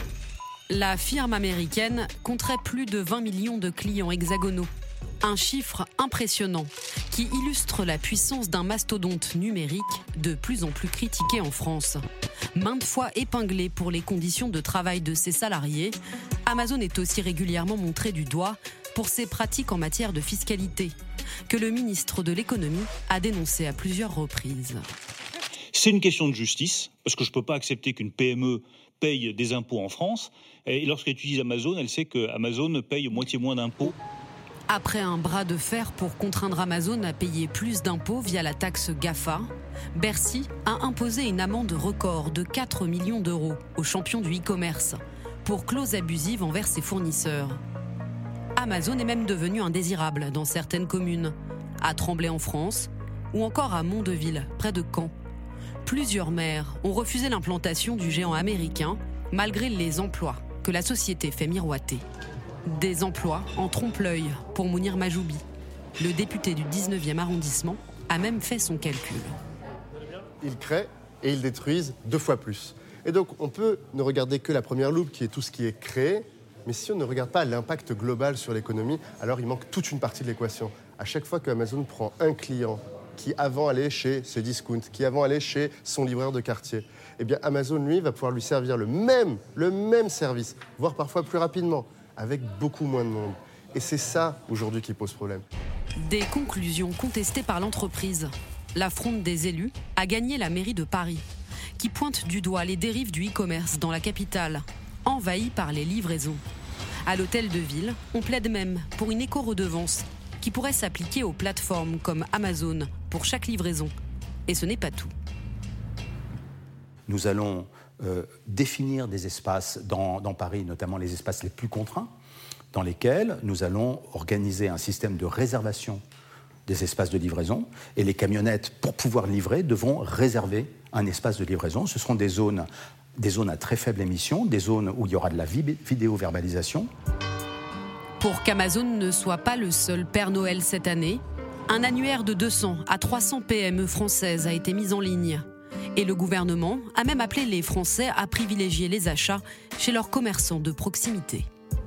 La firme américaine compterait plus de vingt millions de clients hexagonaux. Un chiffre impressionnant qui illustre la puissance d'un mastodonte numérique de plus en plus critiqué en France. Maintes fois épinglé pour les conditions de travail de ses salariés, Amazon est aussi régulièrement montré du doigt pour ses pratiques en matière de fiscalité, que le ministre de l'économie a dénoncé à plusieurs reprises. C'est une question de justice, parce que je ne peux pas accepter qu'une P M E paye des impôts en France. Et lorsqu'elle utilise Amazon, elle sait qu'Amazon paye moitié moins d'impôts. Après un bras de fer pour contraindre Amazon à payer plus d'impôts via la taxe GAFA, Bercy a imposé une amende record de quatre millions d'euros aux champions du e-commerce pour clauses abusives envers ses fournisseurs. Amazon est même devenu indésirable dans certaines communes, à Tremblay en France ou encore à Mondeville, près de Caen. Plusieurs maires ont refusé l'implantation du géant américain malgré les emplois que la société fait miroiter. Des emplois en trompe-l'œil pour Mounir Majoubi. Le député du dix-neuvième arrondissement a même fait son calcul. Ils créent et ils détruisent deux fois plus. Et donc on peut ne regarder que la première loupe qui est tout ce qui est créé, mais si on ne regarde pas l'impact global sur l'économie, alors il manque toute une partie de l'équation. À chaque fois qu'Amazon prend un client qui avant allait chez ce discount, qui avant allait chez son livreur de quartier, eh bien Amazon, lui, va pouvoir lui servir le même, le même service, voire parfois plus rapidement, avec beaucoup moins de monde. Et c'est ça, aujourd'hui, qui pose problème. Des conclusions contestées par l'entreprise. La fronde des élus a gagné la mairie de Paris, qui pointe du doigt les dérives du e-commerce dans la capitale, envahie par les livraisons. À l'hôtel de ville, on plaide même pour une éco-redevance qui pourrait s'appliquer aux plateformes comme Amazon pour chaque livraison. Et ce n'est pas tout. Nous allons euh, définir des espaces dans, dans Paris, notamment les espaces les plus contraints, dans lesquels nous allons organiser un système de réservation des espaces de livraison. Et les camionnettes, pour pouvoir livrer, devront réserver un espace de livraison. Ce seront des zones, des zones à très faible émission, des zones où il y aura de la vidéo-verbalisation. Pour qu'Amazon ne soit pas le seul Père Noël cette année, un annuaire de deux cents à trois cents P M E françaises a été mis en ligne. Et le gouvernement a même appelé les Français à privilégier les achats chez leurs commerçants de proximité.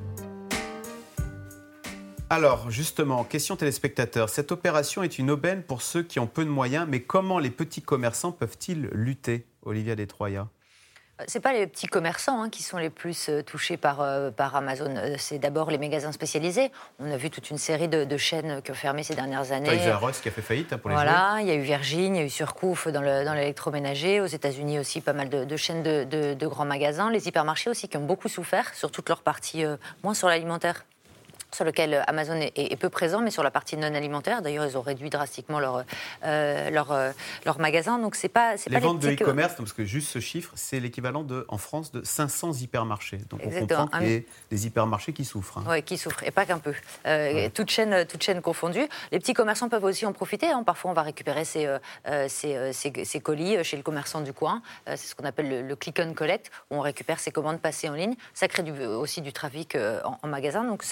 Alors, justement, question téléspectateur. Cette opération est une aubaine pour ceux qui ont peu de moyens, mais comment les petits commerçants peuvent-ils lutter, Olivia Detroya ? Ce n'est pas les petits commerçants hein, qui sont les plus euh, touchés par, euh, par Amazon. Euh, c'est d'abord les magasins spécialisés. On a vu toute une série de, de chaînes qui ont fermé ces dernières années. Toys R Us qui a fait faillite hein, pour les Voilà, jouets. Il y a eu Virgin, il y a eu Surcouf dans, le, dans l'électroménager. Aux États-Unis aussi, pas mal de, de chaînes de, de, de grands magasins. Les hypermarchés aussi qui ont beaucoup souffert, sur toute leur partie, euh, moins sur l'alimentaire, sur lequel Amazon est, est peu présent, mais sur la partie non alimentaire. D'ailleurs, ils ont réduit drastiquement leur, euh, leur, euh, leur magasin. Donc, c'est pas, c'est les pas ventes les de e-commerce, parce que juste ce chiffre, c'est l'équivalent de, en France de cinq cents hypermarchés. Donc, Exactement. on comprend qu'il y a des hypermarchés qui souffrent. Hein. Oui, qui souffrent, et pas qu'un peu. Euh, ouais. Toutes chaînes toute chaîne confondues. Les petits commerçants peuvent aussi en profiter. Hein. Parfois, on va récupérer ces, euh, ces, ces, ces colis chez le commerçant du coin. Euh, c'est ce qu'on appelle le, le click and collect, où on récupère ses commandes passées en ligne. Ça crée du, aussi du trafic euh, en, en magasin, donc ça peut aussi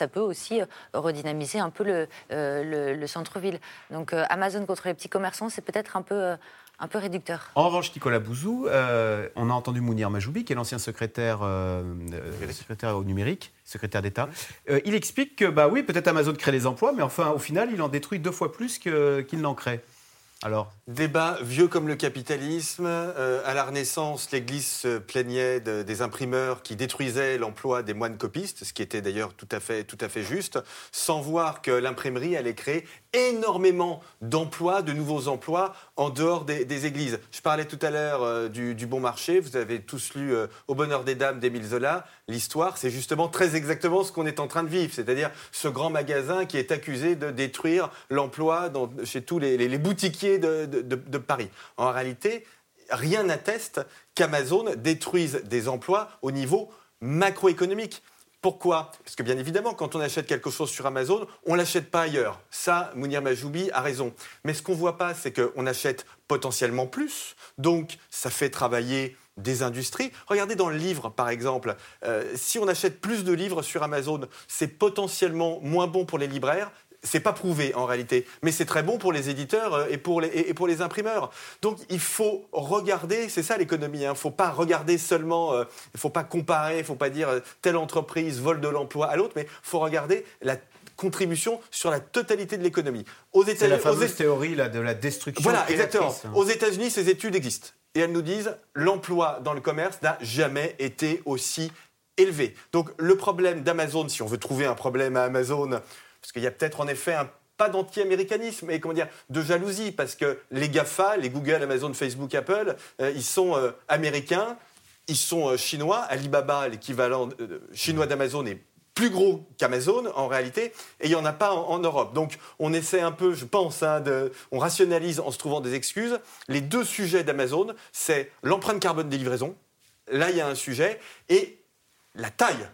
aussi euh, redynamiser un peu le, euh, le, le centre-ville. Donc euh, Amazon contre les petits commerçants, c'est peut-être un peu... Euh, un peu réducteur. En revanche, Nicolas Bouzou, euh, on a entendu Mounir Majoubi, qui est l'ancien secrétaire, euh, euh, secrétaire au numérique, secrétaire d'État. Euh, il explique que, bah oui, peut-être Amazon crée les emplois, mais enfin, au final, il en détruit deux fois plus que, qu'il n'en crée. Alors, débat vieux comme le capitalisme. Euh, à la Renaissance, l'Église se plaignait de, des imprimeurs qui détruisaient l'emploi des moines copistes, ce qui était d'ailleurs tout à fait, tout à fait juste, sans voir que l'imprimerie allait créer énormément d'emplois, de nouveaux emplois en dehors des, des églises. Je parlais tout à l'heure euh, du, du bon marché. Vous avez tous lu euh, Au bonheur des dames d'Émile Zola. L'histoire, c'est justement très exactement ce qu'on est en train de vivre, c'est-à-dire ce grand magasin qui est accusé de détruire l'emploi dans, chez tous les, les, les boutiquiers de, de, de, de Paris. En réalité, rien n'atteste qu'Amazon détruise des emplois au niveau macroéconomique. Pourquoi ? Parce que bien évidemment, quand on achète quelque chose sur Amazon, on ne l'achète pas ailleurs. Ça, Mounir Majoubi a raison. Mais ce qu'on ne voit pas, c'est qu'on achète potentiellement plus. Donc, ça fait travailler des industries. Regardez dans le livre, par exemple. Euh, si on achète plus de livres sur Amazon, c'est potentiellement moins bon pour les libraires. C'est pas prouvé en réalité, mais c'est très bon pour les éditeurs et pour les, et pour les imprimeurs. Donc il faut regarder, c'est ça l'économie, il hein. ne faut pas regarder seulement, il euh, ne faut pas comparer, il ne faut pas dire euh, telle entreprise vole de l'emploi à l'autre, mais il faut regarder la contribution sur la totalité de l'économie. Aux États- c'est la fameuse aux... théorie là, de la destruction. Voilà, exactement. Aux États-Unis, ces études existent. Et elles nous disent l'emploi dans le commerce n'a jamais été aussi élevé. Donc le problème d'Amazon, si on veut trouver un problème à Amazon, parce qu'il y a peut-être en effet un pas d'anti-américanisme, mais comment dire, de jalousie, parce que les GAFA, les Google, Amazon, Facebook, Apple, euh, ils sont euh, américains, ils sont euh, chinois. Alibaba, l'équivalent euh, chinois d'Amazon, est plus gros qu'Amazon en réalité, et il n'y en a pas en, en Europe. Donc on essaie un peu, je pense, hein, de, on rationalise en se trouvant des excuses. Les deux sujets d'Amazon, c'est l'empreinte carbone des livraisons, là il y a un sujet, et la taille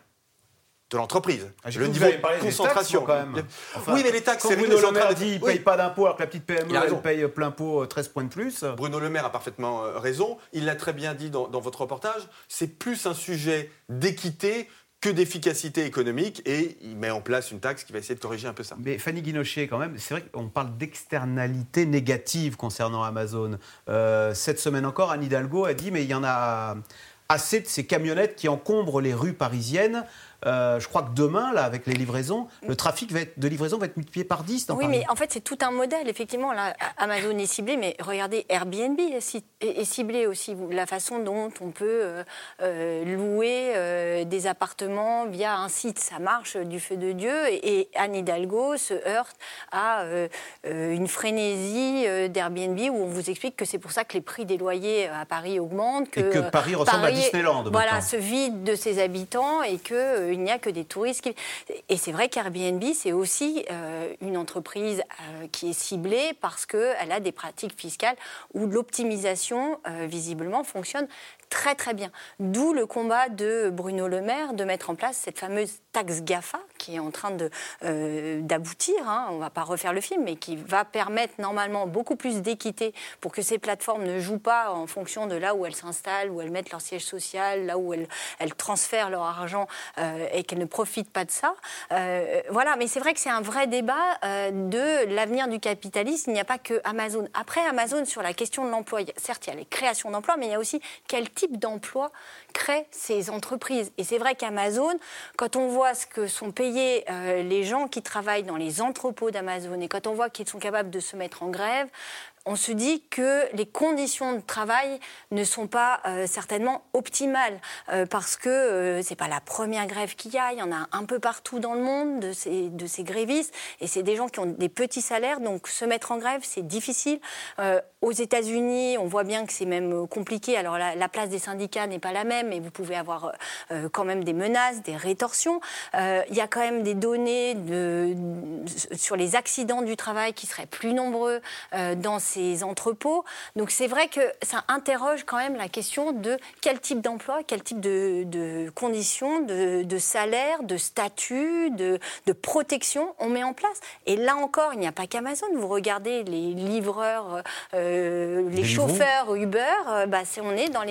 de l'entreprise, ah, le niveau de concentration. Taxes, quand même. Enfin, oui, mais les taxes, quand c'est Bruno Le Maire de... dit qu'il ne oui. paye pas d'impôts alors que la petite P M E, elle paye plein pot treize points de plus. Bruno Le Maire a parfaitement raison. Il l'a très bien dit dans, dans votre reportage. C'est plus un sujet d'équité que d'efficacité économique, et il met en place une taxe qui va essayer de corriger un peu ça. Mais Fanny Guinochet, quand même, c'est vrai qu'on parle d'externalités négatives concernant Amazon. Euh, cette semaine encore, Anne Hidalgo a dit mais il y en a assez de ces camionnettes qui encombrent les rues parisiennes. Euh, je crois que demain, là, avec les livraisons, le trafic va être, de livraison va être multiplié par dix dans Oui, Paris. mais en fait, c'est tout un modèle. Effectivement, là, Amazon est ciblé, mais regardez, Airbnb est ciblé aussi. La façon dont on peut euh, euh, louer euh, des appartements via un site, ça marche du feu de Dieu. Et, et Anne Hidalgo se heurte à euh, euh, une frénésie euh, d'Airbnb où on vous explique que c'est pour ça que les prix des loyers à Paris augmentent. Que, et que Paris ressemble Paris, à Disneyland. Voilà, maintenant. se vide de ses habitants et que euh, il n'y a que des touristes. Qui... Et c'est vrai qu'Airbnb, c'est aussi euh, une entreprise euh, qui est ciblée parce qu'elle a des pratiques fiscales où l'optimisation, euh, visiblement, fonctionne très très bien. D'où le combat de Bruno Le Maire de mettre en place cette fameuse taxe GAFA qui est en train de, euh, d'aboutir, hein. On ne va pas refaire le film, mais qui va permettre normalement beaucoup plus d'équité pour que ces plateformes ne jouent pas en fonction de là où elles s'installent, où elles mettent leur siège social, là où elles, elles transfèrent leur argent euh, et qu'elles ne profitent pas de ça. Euh, voilà, mais c'est vrai que c'est un vrai débat euh, de l'avenir du capitalisme. Il n'y a pas que Amazon. Après Amazon, sur la question de l'emploi, certes, il y a les créations d'emplois, mais il y a aussi quel type d'emploi créent ces entreprises. Et c'est vrai qu'Amazon, quand on voit ce que sont payés euh, les gens qui travaillent dans les entrepôts d'Amazon et quand on voit qu'ils sont capables de se mettre en grève, on se dit que les conditions de travail ne sont pas euh, certainement optimales euh, parce que euh, c'est pas la première grève qu'il y a, il y en a un peu partout dans le monde de ces, de ces grévistes et c'est des gens qui ont des petits salaires, donc se mettre en grève, c'est difficile. Euh, aux États-Unis, on voit bien que c'est même compliqué. Alors la, la place des syndicats n'est pas la même, mais vous pouvez avoir euh, quand même des menaces, des rétorsions. Euh, il y a quand même des données de, de, sur les accidents du travail qui seraient plus nombreux euh, dans ces entrepôts. Donc c'est vrai que ça interroge quand même la question de quel type d'emploi, quel type de, de conditions, de, de salaire, de statut, de, de protection on met en place. Et là encore, il n'y a pas qu'Amazon. Vous regardez les livreurs, euh, les Deliveroo. chauffeurs Uber, euh, bah, c'est, on est dans les mêmes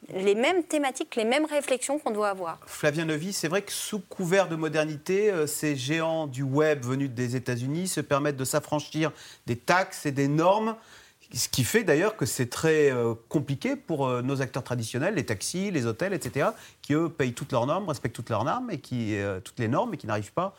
les mêmes thématiques, les mêmes réflexions qu'on doit avoir. Flavien Levy, c'est vrai que sous couvert de modernité, euh, ces géants du web venus des États-Unis se permettent de s'affranchir des taxes et des normes, ce qui fait d'ailleurs que c'est très euh, compliqué pour euh, nos acteurs traditionnels, les taxis, les hôtels, et cetera, qui eux payent toutes leurs normes, respectent toutes leurs normes et qui, euh, toutes les normes et qui n'arrivent pas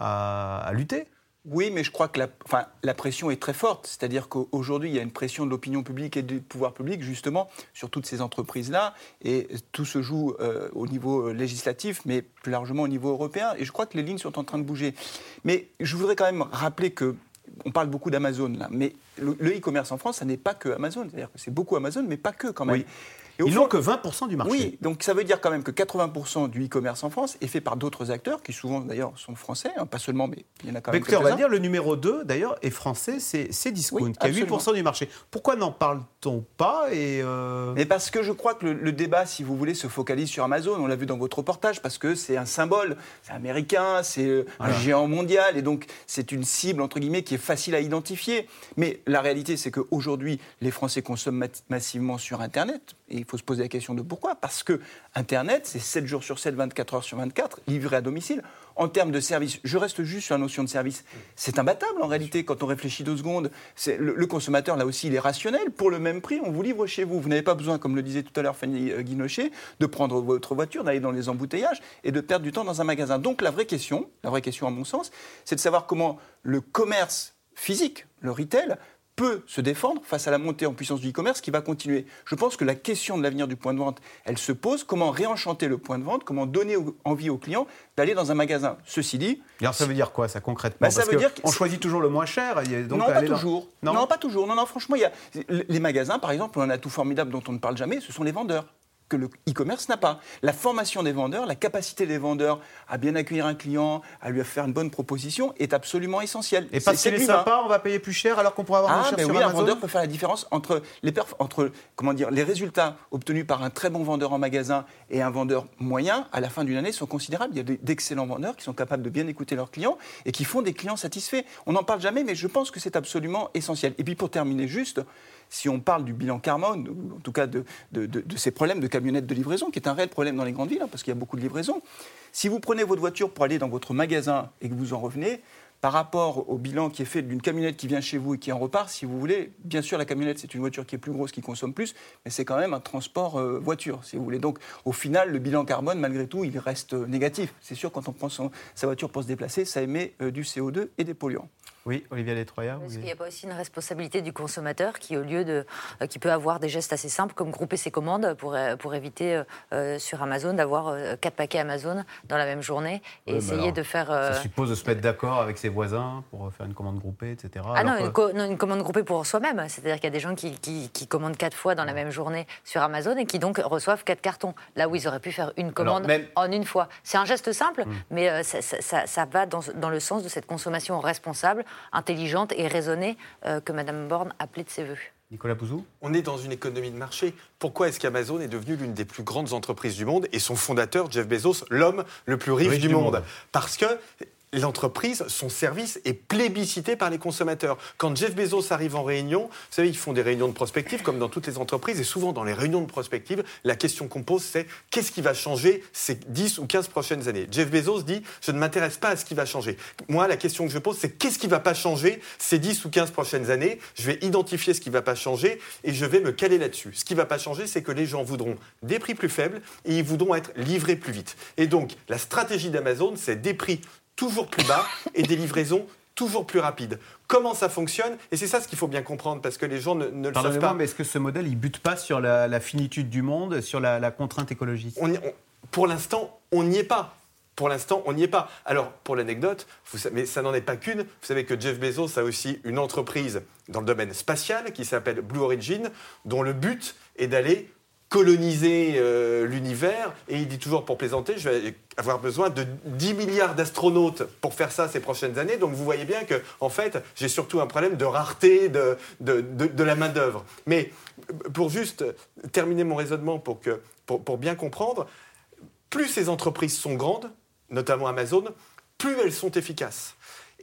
à, à lutter. Oui, mais je crois que la, enfin, la pression est très forte. C'est-à-dire qu'aujourd'hui, il y a une pression de l'opinion publique et du pouvoir public, justement, sur toutes ces entreprises-là. Et tout se joue euh, au niveau législatif, mais plus largement au niveau européen. Et je crois que les lignes sont en train de bouger. Mais je voudrais quand même rappeler que on parle beaucoup d'Amazon, là. Mais le, le e-commerce en France, ça n'est pas que Amazon. C'est-à-dire que c'est beaucoup Amazon, mais pas que, quand même. Oui. Ils n'ont que vingt pour cent du marché. Oui, donc ça veut dire quand même que quatre-vingts pour cent du e-commerce en France est fait par d'autres acteurs, qui souvent d'ailleurs sont français, hein, pas seulement, mais il y en a quand même quelques-uns. On va dire le numéro deux, d'ailleurs, est français, c'est Cdiscount, oui, qui a huit pour cent du marché. Pourquoi n'en parle-t-on pas et euh... Mais parce que je crois que le, le débat, si vous voulez, se focalise sur Amazon. On l'a vu dans votre reportage, parce que c'est un symbole, c'est américain, c'est voilà. un géant mondial, et donc c'est une cible, entre guillemets, qui est facile à identifier. Mais la réalité, c'est qu'aujourd'hui, les Français consomment massivement sur Internet, et il faut se poser la question de pourquoi ? Parce que Internet, c'est sept jours sur sept, vingt-quatre heures sur vingt-quatre, livré à domicile. En termes de service, je reste juste sur la notion de service. C'est imbattable en réalité quand on réfléchit deux secondes. C'est, le, le consommateur, là aussi, il est rationnel. Pour le même prix, on vous livre chez vous. Vous n'avez pas besoin, comme le disait tout à l'heure Fanny Guinochet, de prendre votre voiture, d'aller dans les embouteillages et de perdre du temps dans un magasin. Donc la vraie question, la vraie question à mon sens, c'est de savoir comment le commerce physique, le retail, peut se défendre face à la montée en puissance du e-commerce qui va continuer. Je pense que la question de l'avenir du point de vente, elle se pose. Comment réenchanter le point de vente ? Comment donner envie aux clients d'aller dans un magasin ? Ceci dit... Alors ça veut dire quoi, ça, concrètement ? bah, ça Parce veut que dire on choisit toujours le moins cher. Et donc non, pas dans... toujours. Non, non, pas toujours. Non, non, franchement, il y a... les magasins, par exemple, on en a tout formidable dont on ne parle jamais, ce sont les vendeurs, que le e-commerce n'a pas. La formation des vendeurs, la capacité des vendeurs à bien accueillir un client, à lui faire une bonne proposition, est absolument essentielle. Et parce qu'il est sympa, on va payer plus cher alors qu'on pourrait avoir ah, moins cher mais sur oui, Amazon. Un vendeur peut faire la différence entre, les, perf- entre comment dire, les résultats obtenus par un très bon vendeur en magasin et un vendeur moyen, à la fin d'une année, sont considérables. Il y a d'excellents vendeurs qui sont capables de bien écouter leurs clients et qui font des clients satisfaits. On n'en parle jamais, mais je pense que c'est absolument essentiel. Et puis pour terminer juste, si on parle du bilan carbone, ou en tout cas de, de, de, de ces problèmes de camionnettes de livraison, qui est un réel problème dans les grandes villes, hein, parce qu'il y a beaucoup de livraisons, si vous prenez votre voiture pour aller dans votre magasin et que vous en revenez, par rapport au bilan qui est fait d'une camionnette qui vient chez vous et qui en repart, si vous voulez, bien sûr la camionnette c'est une voiture qui est plus grosse, qui consomme plus, mais c'est quand même un transport euh, voiture, si vous voulez. Donc au final, le bilan carbone, malgré tout, il reste euh, négatif. C'est sûr, quand on prend son, sa voiture pour se déplacer, ça émet euh, du C O deux et des polluants. Oui, Olivia Détroyat. Est-ce qu'il n'y a pas aussi une responsabilité du consommateur qui, au lieu de, euh, qui peut avoir des gestes assez simples comme grouper ses commandes pour, pour éviter euh, sur Amazon d'avoir euh, quatre paquets Amazon dans la même journée et oui, essayer alors, de faire... Euh... Ça suppose de se mettre d'accord avec ses voisins pour faire une commande groupée, et cetera. Ah alors non, que... une, co- non, une commande groupée pour soi-même. C'est-à-dire qu'il y a des gens qui, qui, qui commandent quatre fois dans la même journée sur Amazon et qui donc reçoivent quatre cartons. Là où ils auraient pu faire une commande alors, même... en une fois. C'est un geste simple, mmh. mais euh, ça, ça, ça, ça va dans, dans le sens de cette consommation responsable, intelligente et raisonnée euh, que Mme Borne appelait de ses voeux. Nicolas Bouzou ? On est dans une économie de marché. Pourquoi est-ce qu'Amazon est devenue l'une des plus grandes entreprises du monde et son fondateur, Jeff Bezos, l'homme le plus riche, riche du, du monde, monde Parce que l'entreprise, son service est plébiscité par les consommateurs. Quand Jeff Bezos arrive en réunion, vous savez, ils font des réunions de prospective comme dans toutes les entreprises et souvent dans les réunions de prospective, la question qu'on pose c'est qu'est-ce qui va changer ces dix ou quinze prochaines années ? Jeff Bezos dit je ne m'intéresse pas à ce qui va changer. Moi, la question que je pose c'est qu'est-ce qui ne va pas changer ces dix ou quinze prochaines années ? Je vais identifier ce qui ne va pas changer et je vais me caler là-dessus. Ce qui ne va pas changer, c'est que les gens voudront des prix plus faibles et ils voudront être livrés plus vite. Et donc, la stratégie d'Amazon, c'est des prix toujours plus bas et des livraisons toujours plus rapides. Comment ça fonctionne ? Et c'est ça ce qu'il faut bien comprendre, parce que les gens ne, ne le savent pas. Mais est-ce que ce modèle, il ne bute pas sur la, la finitude du monde, sur la, la contrainte écologique ? on, on, Pour l'instant, on n'y est pas. Pour l'instant, on n'y est pas. Alors, pour l'anecdote, vous savez, mais ça n'en est pas qu'une. Vous savez que Jeff Bezos a aussi une entreprise dans le domaine spatial qui s'appelle Blue Origin, dont le but est d'aller coloniser euh, l'univers, et il dit toujours pour plaisanter, je vais avoir besoin de dix milliards d'astronautes pour faire ça ces prochaines années, donc vous voyez bien que, en fait, j'ai surtout un problème de rareté de, de, de, de la main-d'œuvre. Mais pour juste terminer mon raisonnement, pour, que, pour, pour bien comprendre, plus ces entreprises sont grandes, notamment Amazon, plus elles sont efficaces.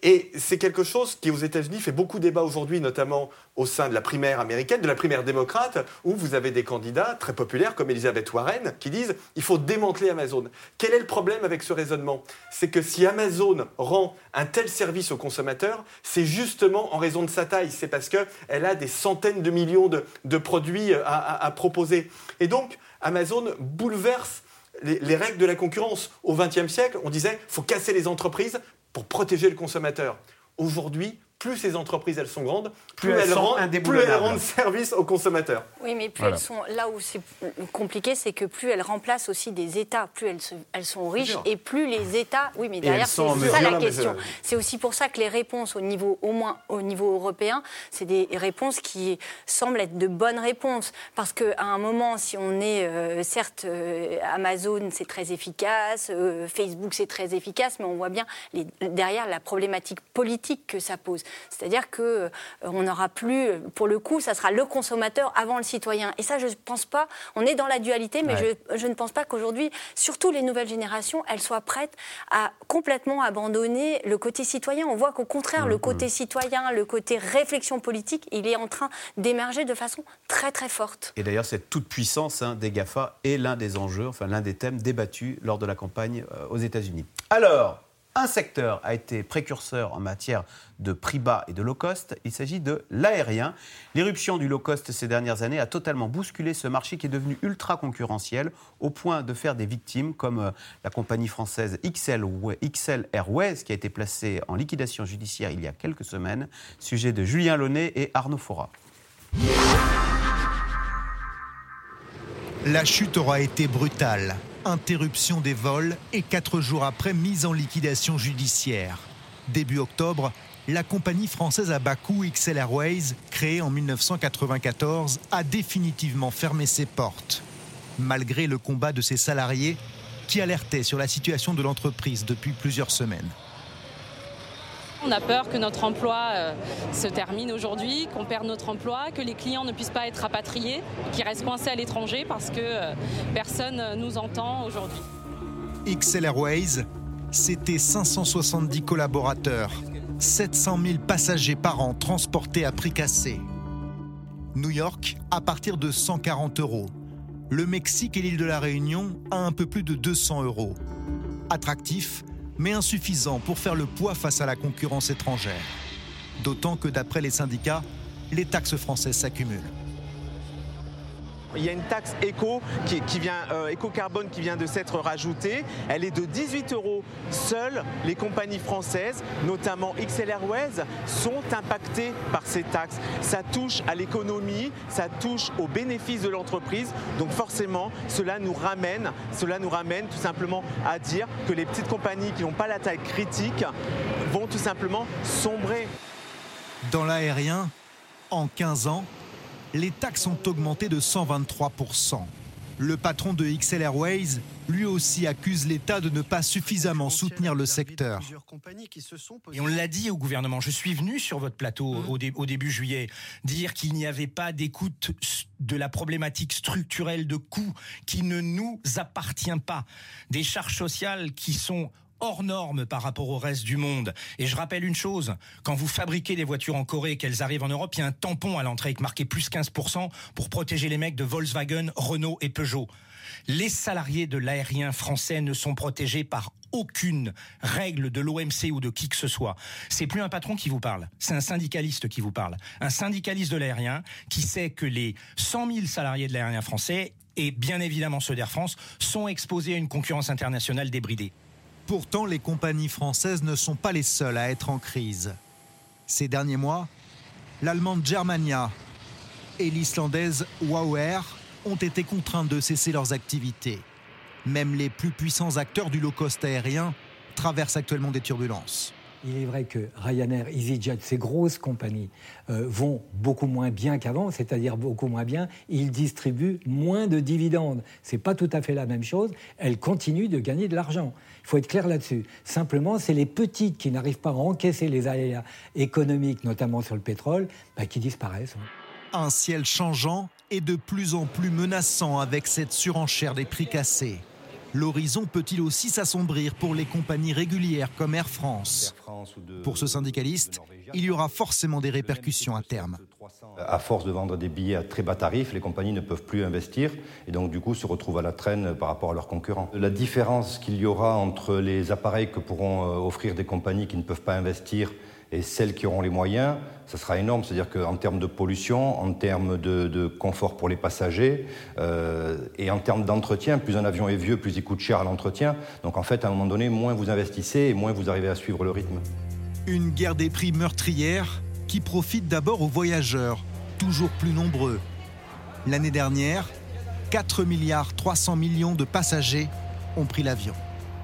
Et c'est quelque chose qui, aux États-Unis, fait beaucoup débat aujourd'hui, notamment au sein de la primaire américaine, de la primaire démocrate, où vous avez des candidats très populaires comme Elizabeth Warren qui disent il faut démanteler Amazon. Quel est le problème avec ce raisonnement? C'est que si Amazon rend un tel service aux consommateurs, c'est justement en raison de sa taille. C'est parce qu'elle a des centaines de millions de, de produits à, à, à proposer. Et donc, Amazon bouleverse les, les règles de la concurrence. Au vingtième siècle, on disait qu'il faut casser les entreprises pour protéger le consommateur. Aujourd'hui, plus ces entreprises elles sont grandes, plus, plus, elles, elles rendent, plus elles rendent service aux consommateurs. Oui, mais plus voilà. elles sont là où c'est compliqué, c'est que plus elles remplacent aussi des États, plus elles, se, elles sont riches et plus les États. Oui, mais derrière c'est ça la question. C'est aussi pour ça que les réponses au niveau, au moins au niveau européen, c'est des réponses qui semblent être de bonnes réponses, parce qu'à un moment, si on est euh, certes euh, Amazon, c'est très efficace, euh, Facebook, c'est très efficace, mais on voit bien les, derrière la problématique politique que ça pose. C'est-à-dire qu'on euh, n'aura plus, pour le coup, ça sera le consommateur avant le citoyen. Et ça, je ne pense pas, on est dans la dualité, mais ouais. je, je ne pense pas qu'aujourd'hui, surtout les nouvelles générations, elles soient prêtes à complètement abandonner le côté citoyen. On voit qu'au contraire, mmh, le côté mmh. citoyen, le côté réflexion politique, il est en train d'émerger de façon très très forte. Et d'ailleurs, cette toute-puissance hein, des GAFA est l'un des enjeux, enfin l'un des thèmes débattus lors de la campagne euh, aux États-Unis. Alors, un secteur a été précurseur en matière de prix bas et de low cost. Il s'agit de l'aérien. L'irruption du low cost ces dernières années a totalement bousculé ce marché qui est devenu ultra concurrentiel au point de faire des victimes comme la compagnie française X L Airways qui a été placée en liquidation judiciaire il y a quelques semaines. Sujet de Julien Launay et Arnaud Fora. La chute aura été brutale. Interruption des vols et quatre jours après, mise en liquidation judiciaire. Début octobre, la compagnie française à bas coût X L Airways, créée en mille neuf cent quatre-vingt-quatorze, a définitivement fermé ses portes. Malgré le combat de ses salariés qui alertaient sur la situation de l'entreprise depuis plusieurs semaines. On a peur que notre emploi euh, se termine aujourd'hui, qu'on perde notre emploi, que les clients ne puissent pas être rapatriés, qu'ils restent coincés à l'étranger parce que euh, personne ne nous entend aujourd'hui. X L Airways, c'était cinq cent soixante-dix collaborateurs, sept cent mille passagers par an transportés à prix cassé. New York à partir de cent quarante euros. Le Mexique et l'île de la Réunion à un peu plus de deux cents euros. Attractif, mais insuffisant pour faire le poids face à la concurrence étrangère. D'autant que d'après les syndicats, les taxes françaises s'accumulent. Il y a une taxe éco, qui, qui vient, euh, éco-carbone qui vient de s'être rajoutée. Elle est de dix-huit euros. Seules les compagnies françaises, notamment X L Airways, sont impactées par ces taxes. Ça touche à l'économie, ça touche aux bénéfices de l'entreprise. Donc forcément, cela nous ramène, cela nous ramène tout simplement à dire que les petites compagnies qui n'ont pas la taille critique vont tout simplement sombrer. Dans l'aérien, en quinze ans, les taxes ont augmenté de cent vingt-trois pour cent. Le patron de X L Airways, lui aussi, accuse l'État de ne pas suffisamment soutenir le secteur. Et on l'a dit au gouvernement, je suis venu sur votre plateau mmh. au, dé- au début juillet, dire qu'il n'y avait pas d'écoute de la problématique structurelle de coûts qui ne nous appartient pas. Des charges sociales qui sont hors normes par rapport au reste du monde. Et je rappelle une chose, quand vous fabriquez des voitures en Corée et qu'elles arrivent en Europe, il y a un tampon à l'entrée avec marqué plus quinze pour cent pour protéger les mecs de Volkswagen, Renault et Peugeot. Les salariés de l'aérien français ne sont protégés par aucune règle de l'O M C ou de qui que ce soit. C'est plus un patron qui vous parle, c'est un syndicaliste qui vous parle. Un syndicaliste de l'aérien qui sait que les cent mille salariés de l'aérien français, et bien évidemment ceux d'Air France, sont exposés à une concurrence internationale débridée. Pourtant, les compagnies françaises ne sont pas les seules à être en crise. Ces derniers mois, l'allemande Germania et l'islandaise WOW Air ont été contraintes de cesser leurs activités. Même les plus puissants acteurs du low-cost aérien traversent actuellement des turbulences. Il est vrai que Ryanair, EasyJet, ces grosses compagnies euh, vont beaucoup moins bien qu'avant, c'est-à-dire beaucoup moins bien. Ils distribuent moins de dividendes. C'est pas tout à fait la même chose. Elles continuent de gagner de l'argent. Il faut être clair là-dessus. Simplement, c'est les petites qui n'arrivent pas à encaisser les aléas économiques, notamment sur le pétrole, bah, qui disparaissent. Un ciel changeant et de plus en plus menaçant avec cette surenchère des prix cassés. L'horizon peut-il aussi s'assombrir pour les compagnies régulières comme Air France ? Pour ce syndicaliste, il y aura forcément des répercussions à terme. À force de vendre des billets à très bas tarifs, les compagnies ne peuvent plus investir et donc du coup se retrouvent à la traîne par rapport à leurs concurrents. La différence qu'il y aura entre les appareils que pourront offrir des compagnies qui ne peuvent pas investir et celles qui auront les moyens, ça sera énorme. C'est-à-dire qu'en termes de pollution, en termes de, de confort pour les passagers euh, et en termes d'entretien, plus un avion est vieux, plus il coûte cher à l'entretien. Donc en fait, à un moment donné, moins vous investissez et moins vous arrivez à suivre le rythme. Une guerre des prix meurtrière qui profite d'abord aux voyageurs, toujours plus nombreux. L'année dernière, quatre milliards trois cents millions de passagers ont pris l'avion.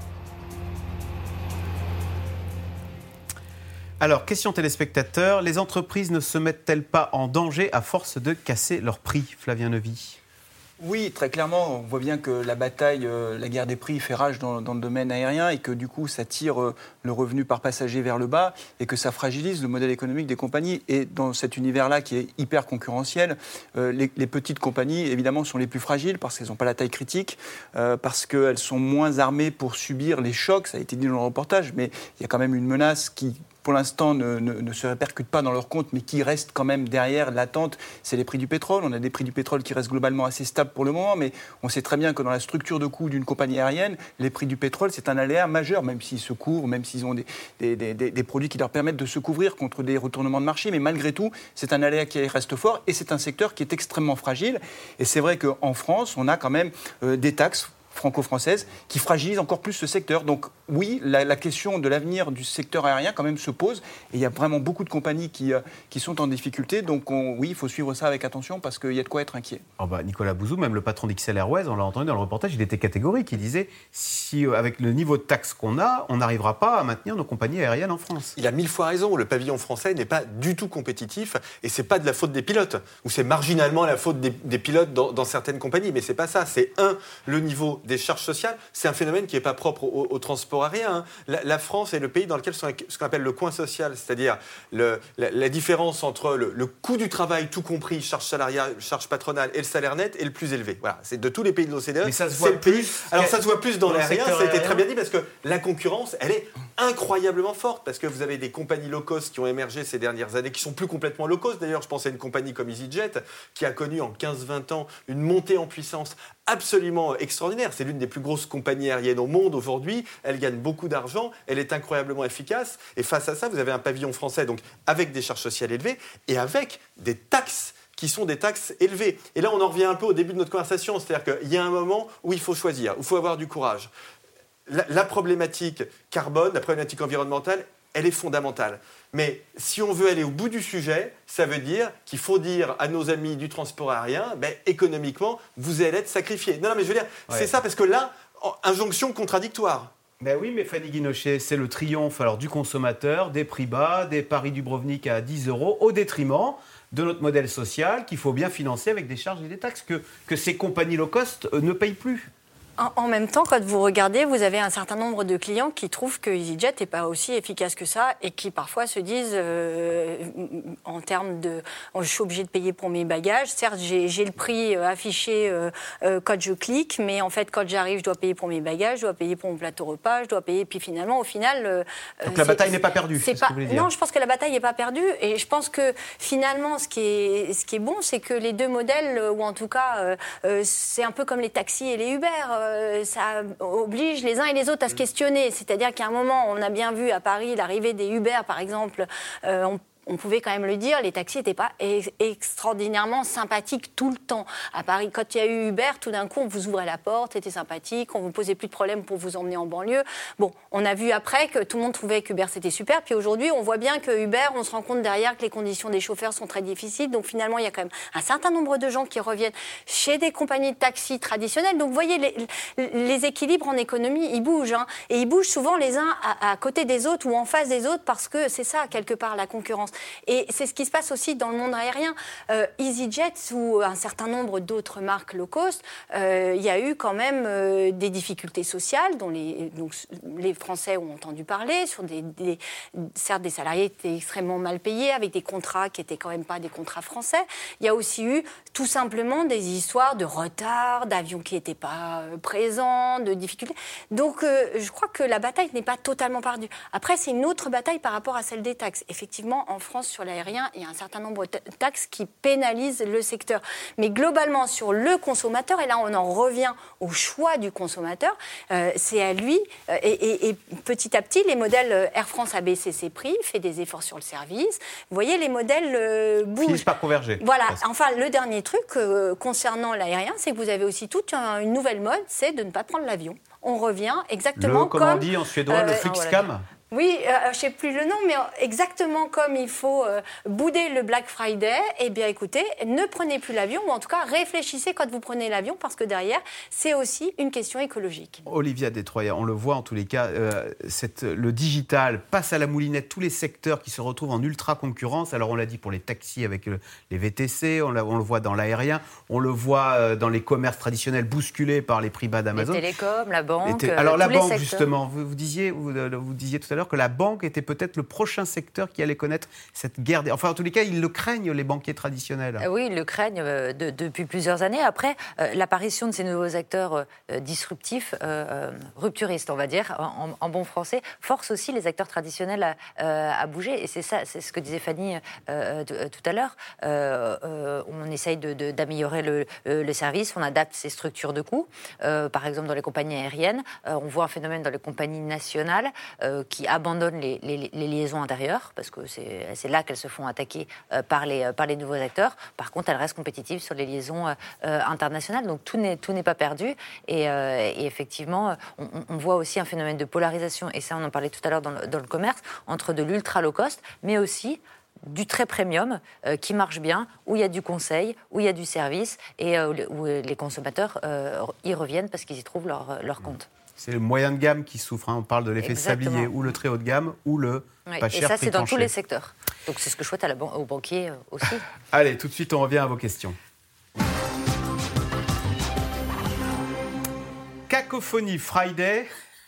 Alors, question téléspectateurs, les entreprises ne se mettent-elles pas en danger à force de casser leurs prix, Flavien Neuvy ? Oui, très clairement, on voit bien que la bataille, euh, la guerre des prix fait rage dans, dans le domaine aérien et que du coup ça tire euh, le revenu par passager vers le bas et que ça fragilise le modèle économique des compagnies. Et dans cet univers-là qui est hyper concurrentiel, euh, les, les petites compagnies évidemment sont les plus fragiles parce qu'elles n'ont pas la taille critique, euh, parce qu'elles sont moins armées pour subir les chocs, ça a été dit dans le reportage, mais il y a quand même une menace qui pour l'instant ne, ne, ne se répercute pas dans leur compte, mais qui reste quand même derrière l'attente, c'est les prix du pétrole. On a des prix du pétrole qui restent globalement assez stables pour le moment, mais on sait très bien que dans la structure de coût d'une compagnie aérienne, les prix du pétrole, c'est un aléa majeur, même s'ils se couvrent, même s'ils ont des, des, des, des produits qui leur permettent de se couvrir contre des retournements de marché, mais malgré tout, c'est un aléa qui reste fort et c'est un secteur qui est extrêmement fragile. Et c'est vrai qu'en France, on a quand même euh, des taxes franco-française, qui fragilise encore plus ce secteur. Donc oui, la, la question de l'avenir du secteur aérien quand même se pose, et il y a vraiment beaucoup de compagnies qui, euh, qui sont en difficulté, donc on, oui, il faut suivre ça avec attention, parce qu'il y a de quoi être inquiet. Oh bah, Nicolas Bouzou, même le patron d'X L Airways, on l'a entendu dans le reportage, il était catégorique, il disait, si euh, avec le niveau de taxes qu'on a, on n'arrivera pas à maintenir nos compagnies aériennes en France. Il a mille fois raison, le pavillon français n'est pas du tout compétitif, et c'est pas de la faute des pilotes, ou c'est marginalement la faute des, des pilotes dans, dans certaines compagnies, mais c'est pas ça, c'est un, le niveau des charges sociales, c'est un phénomène qui n'est pas propre au, au transport aérien. Hein. La, la France est le pays dans lequel sont ce qu'on appelle le coin social, c'est-à-dire le, la, la différence entre le, le coût du travail, tout compris, charge salariale, charge patronale, et le salaire net est le plus élevé. Voilà, c'est de tous les pays de l'O C D E. Mais ça se voit le pays. plus. Alors ça se voit plus dans, dans l'aérien, ça a été aérien. très bien dit, parce que la concurrence, elle est incroyablement forte, parce que vous avez des compagnies low cost qui ont émergé ces dernières années, qui sont plus complètement low cost. D'ailleurs, je pense à une compagnie comme EasyJet, qui a connu en quinze vingt ans une montée en puissance absolument extraordinaire. C'est l'une des plus grosses compagnies aériennes au monde aujourd'hui. Elle gagne beaucoup d'argent, elle est incroyablement efficace. Et face à ça, vous avez un pavillon français donc avec des charges sociales élevées et avec des taxes qui sont des taxes élevées. Et là, on en revient un peu au début de notre conversation. C'est-à-dire qu'il y a un moment où il faut choisir, où il faut avoir du courage. La, la problématique carbone, la problématique environnementale, elle est fondamentale. Mais si on veut aller au bout du sujet, ça veut dire qu'il faut dire à nos amis du transport aérien, ben, économiquement, vous allez être sacrifiés. Non, non, mais je veux dire, ouais. c'est ça, parce que là, injonction contradictoire. Ben oui, mais Fanny Guinochet, c'est le triomphe alors, du consommateur, des prix bas, des paris Dubrovnik à dix euros, au détriment de notre modèle social qu'il faut bien financer avec des charges et des taxes que, que ces compagnies low cost euh, ne payent plus. En même temps, quand vous regardez, vous avez un certain nombre de clients qui trouvent que EasyJet n'est pas aussi efficace que ça et qui parfois se disent, euh, en termes de « je suis obligé de payer pour mes bagages ». Certes, j'ai, j'ai le prix affiché euh, euh, quand je clique, mais en fait, quand j'arrive, je dois payer pour mes bagages, je dois payer pour mon plateau repas, je dois payer. Puis finalement, au final… Euh, Donc la bataille n'est pas perdue, c'est, c'est pas, ce que vous voulez dire. Non, je pense que la bataille n'est pas perdue. Et je pense que finalement, ce qui est, ce qui est bon, c'est que les deux modèles, ou en tout cas, euh, euh, c'est un peu comme les taxis et les Uber, euh, ça oblige les uns et les autres à se questionner. C'est-à-dire qu'à un moment, on a bien vu à Paris l'arrivée des Uber, par exemple, euh, on On pouvait quand même le dire, les taxis n'étaient pas ex- extraordinairement sympathiques tout le temps. À Paris, quand il y a eu Uber, tout d'un coup, on vous ouvrait la porte, c'était sympathique, on ne vous posait plus de problème pour vous emmener en banlieue. Bon, on a vu après que tout le monde trouvait qu'Uber, c'était super. Puis aujourd'hui, on voit bien que Uber, on se rend compte derrière que les conditions des chauffeurs sont très difficiles. Donc finalement, il y a quand même un certain nombre de gens qui reviennent chez des compagnies de taxis traditionnelles. Donc vous voyez, les, les équilibres en économie, ils bougent. Hein, et ils bougent souvent les uns à, à côté des autres ou en face des autres parce que c'est ça, quelque part, la concurrence. Et c'est ce qui se passe aussi dans le monde aérien. Euh, EasyJet ou un certain nombre d'autres marques low cost, euh, il y a eu quand même euh, des difficultés sociales dont les, donc, les Français ont entendu parler, sur des, des, certes des salariés étaient extrêmement mal payés, avec des contrats qui n'étaient quand même pas des contrats français. Il y a aussi eu tout simplement des histoires de retard, d'avions qui n'étaient pas euh, présents, de difficultés. Donc euh, je crois que la bataille n'est pas totalement perdue. Après, c'est une autre bataille par rapport à celle des taxes. Effectivement, en France, sur l'aérien, il y a un certain nombre de taxes qui pénalisent le secteur. Mais globalement, sur le consommateur, et là on en revient au choix du consommateur, euh, c'est à lui, euh, et, et, et petit à petit, les modèles Air France a baissé ses prix, fait des efforts sur le service. Vous voyez, les modèles euh, bougent. Finissent par converger. Voilà. Enfin, le dernier truc euh, concernant l'aérien, c'est que vous avez aussi toute un, une nouvelle mode, c'est de ne pas prendre l'avion. On revient exactement le, comme... Comment on dit en suédois, euh, le Flixcam. Oui, euh, je ne sais plus le nom, mais exactement comme il faut euh, bouder le Black Friday, eh bien écoutez, ne prenez plus l'avion, ou en tout cas réfléchissez quand vous prenez l'avion, parce que derrière, c'est aussi une question écologique. Olivia Détroyer, on le voit en tous les cas, euh, cette, le digital passe à la moulinette tous les secteurs qui se retrouvent en ultra-concurrence. Alors on l'a dit pour les taxis avec le, les V T C, on, on le voit dans l'aérien, on le voit euh, dans les commerces traditionnels bousculés par les prix bas d'Amazon. Les télécoms, la banque, té- Alors euh, la tous les banque, secteurs. justement, vous, vous, disiez, vous, vous disiez tout à l'heure que la banque était peut-être le prochain secteur qui allait connaître cette guerre. Des... Enfin, en tous les cas, ils le craignent, les banquiers traditionnels. Oui, ils le craignent euh, de, depuis plusieurs années. Après, euh, l'apparition de ces nouveaux acteurs euh, disruptifs, euh, rupturistes, on va dire, en, en bon français, force aussi les acteurs traditionnels à, euh, à bouger. Et c'est ça, c'est ce que disait Fanny euh, tout à l'heure. Euh, euh, on essaye de, de, d'améliorer le, le service, on adapte ses structures de coûts. Euh, par exemple, dans les compagnies aériennes, euh, on voit un phénomène dans les compagnies nationales euh, qui abandonnent Les, les, les liaisons intérieures, parce que c'est, c'est là qu'elles se font attaquer euh, par, les, par les nouveaux acteurs. Par contre, elles restent compétitives sur les liaisons euh, internationales, donc tout n'est, tout n'est pas perdu. Et, euh, et effectivement, on, on voit aussi un phénomène de polarisation, et ça on en parlait tout à l'heure dans le, dans le commerce, entre de l'ultra low cost, mais aussi du très premium euh, qui marche bien, où il y a du conseil, où il y a du service, et euh, où les consommateurs euh, y reviennent parce qu'ils y trouvent leur, leur compte. C'est le moyen de gamme qui souffre. Hein. On parle de l'effet Exactement. Sablier, ou le très haut de gamme, ou le oui. pas cher. Et ça, c'est dans plancher. tous les secteurs. Donc c'est ce que je souhaite à la ban- aux banquiers aussi. Allez, tout de suite, on revient à vos questions. Cacophonie Friday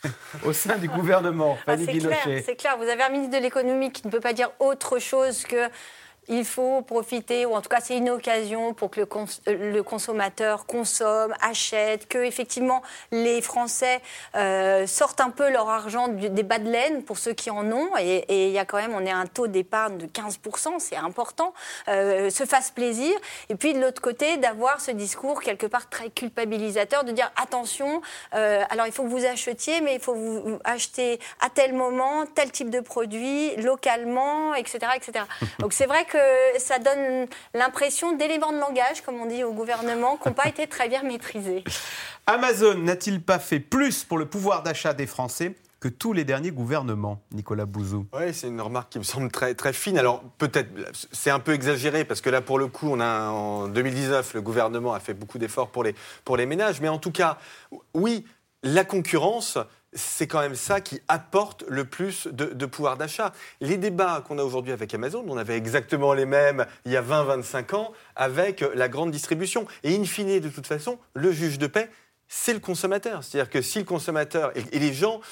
au sein du gouvernement. Fanny ah, c'est Guinochet. clair, c'est clair. Vous avez un ministre de l'économie qui ne peut pas dire autre chose que... Il faut profiter, ou en tout cas c'est une occasion pour que le, cons- le consommateur consomme, achète, que effectivement les Français euh, sortent un peu leur argent du, des bas de laine pour ceux qui en ont. Et il y a quand même, on est à un taux d'épargne de quinze pour cent, c'est important. Euh, se fasse plaisir. Et puis de l'autre côté, d'avoir ce discours quelque part très culpabilisateur, de dire attention, euh, alors il faut que vous achetiez, mais il faut vous acheter à tel moment, tel type de produit, localement, et cetera, et cetera. Donc c'est vrai que ça donne l'impression d'éléments de langage, comme on dit au gouvernement, qui n'ont pas été très bien maîtrisés. Amazon n'a-t-il pas fait plus pour le pouvoir d'achat des Français que tous les derniers gouvernements, Nicolas Bouzou? Oui, c'est une remarque qui me semble très, très fine. Alors, peut-être, c'est un peu exagéré, parce que là, pour le coup, on a, en deux mille dix-neuf, le gouvernement a fait beaucoup d'efforts pour les, pour les ménages. Mais en tout cas, oui, la concurrence... c'est quand même ça qui apporte le plus de, de pouvoir d'achat. Les débats qu'on a aujourd'hui avec Amazon, on avait exactement les mêmes il y a vingt à vingt-cinq ans avec la grande distribution. Et in fine, de toute façon, le juge de paix, c'est le consommateur. C'est-à-dire que si le consommateur et, et les gens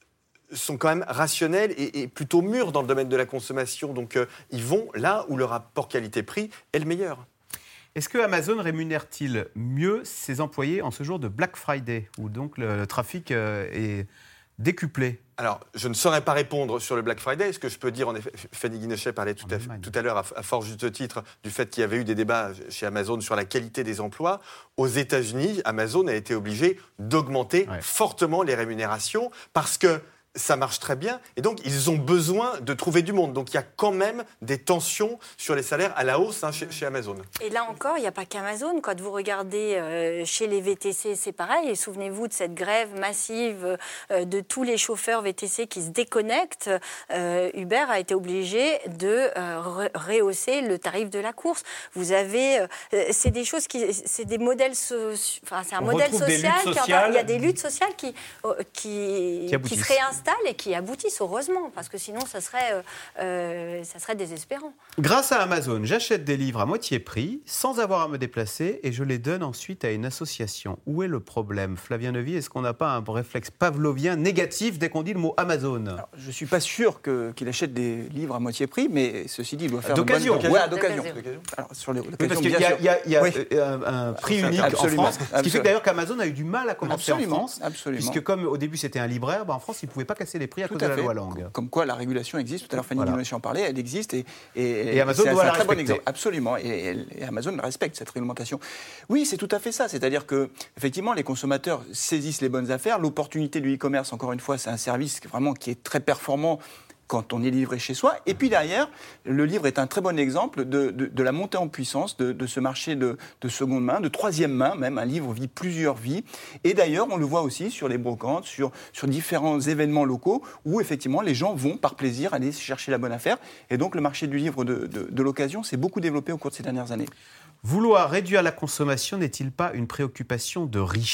sont quand même rationnels et, et plutôt mûrs dans le domaine de la consommation, donc euh, ils vont là où le rapport qualité-prix est le meilleur. Est-ce que Amazon rémunère-t-il mieux ses employés en ce jour de Black Friday, où donc le, le trafic euh, est décuplé? Alors, je ne saurais pas répondre sur le Black Friday. Ce que je peux dire, en effet, Fanny Guinochet parlait tout à, tout à l'heure, à, à fort juste titre, du fait qu'il y avait eu des débats chez Amazon sur la qualité des emplois. Aux États-Unis, Amazon a été obligé d'augmenter ouais. fortement les rémunérations parce que ça marche très bien, et donc ils ont besoin de trouver du monde. Donc il y a quand même des tensions sur les salaires à la hausse hein, chez, chez Amazon. Et là encore, il n'y a pas qu'Amazon. Quand vous regardez euh, chez les V T C, c'est pareil. Et souvenez-vous de cette grève massive euh, de tous les chauffeurs V T C qui se déconnectent. Euh, Uber a été obligé de euh, rehausser le tarif de la course. Vous avez, euh, c'est des choses qui, c'est des modèles, so, enfin c'est un On modèle social. Qui, il y a des luttes sociales qui, euh, qui, qui, qui se réinstallent. s'installent et qui aboutissent, heureusement, parce que sinon, ça serait, euh, euh, ça serait désespérant. Grâce à Amazon, j'achète des livres à moitié prix, sans avoir à me déplacer, et je les donne ensuite à une association. Où est le problème, Flavien Nevy? Est-ce qu'on n'a pas un réflexe pavlovien négatif dès qu'on dit le mot Amazon? Alors, je ne suis pas sûr que, qu'il achète des livres à moitié prix, mais ceci dit, il doit faire d'occasion. Bonne... Ouais, d'occasion. Alors, sur les, oui, parce qu'il y a, il y a, il y a oui. un, un prix unique absolument, en France, ce qui fait que d'ailleurs qu'Amazon a eu du mal à commencer absolument, en France, absolument. Puisque comme au début c'était un libraire, bah en France ils ne pouvaient pas casser les prix à tout cause à de la fait. loi Lang. Comme quoi la régulation existe, tout à l'heure Fanny voilà. Dinoche en parlait, elle existe et, et, et Amazon c'est, doit c'est la un très respecter. Bon exemple. Absolument, et, et Amazon respecte cette réglementation. Oui, c'est tout à fait ça, c'est-à-dire que effectivement les consommateurs saisissent les bonnes affaires, l'opportunité du e-commerce, encore une fois, c'est un service vraiment qui est très performant quand on est livré chez soi. Et puis derrière, le livre est un très bon exemple de, de, de la montée en puissance de, de ce marché de, de seconde main, de troisième main même. Un livre vit plusieurs vies. Et d'ailleurs, on le voit aussi sur les brocantes, sur, sur différents événements locaux où effectivement les gens vont par plaisir aller chercher la bonne affaire. Et donc le marché du livre de, de, de l'occasion s'est beaucoup développé au cours de ces dernières années. Vouloir réduire la consommation n'est-il pas une préoccupation de riches ?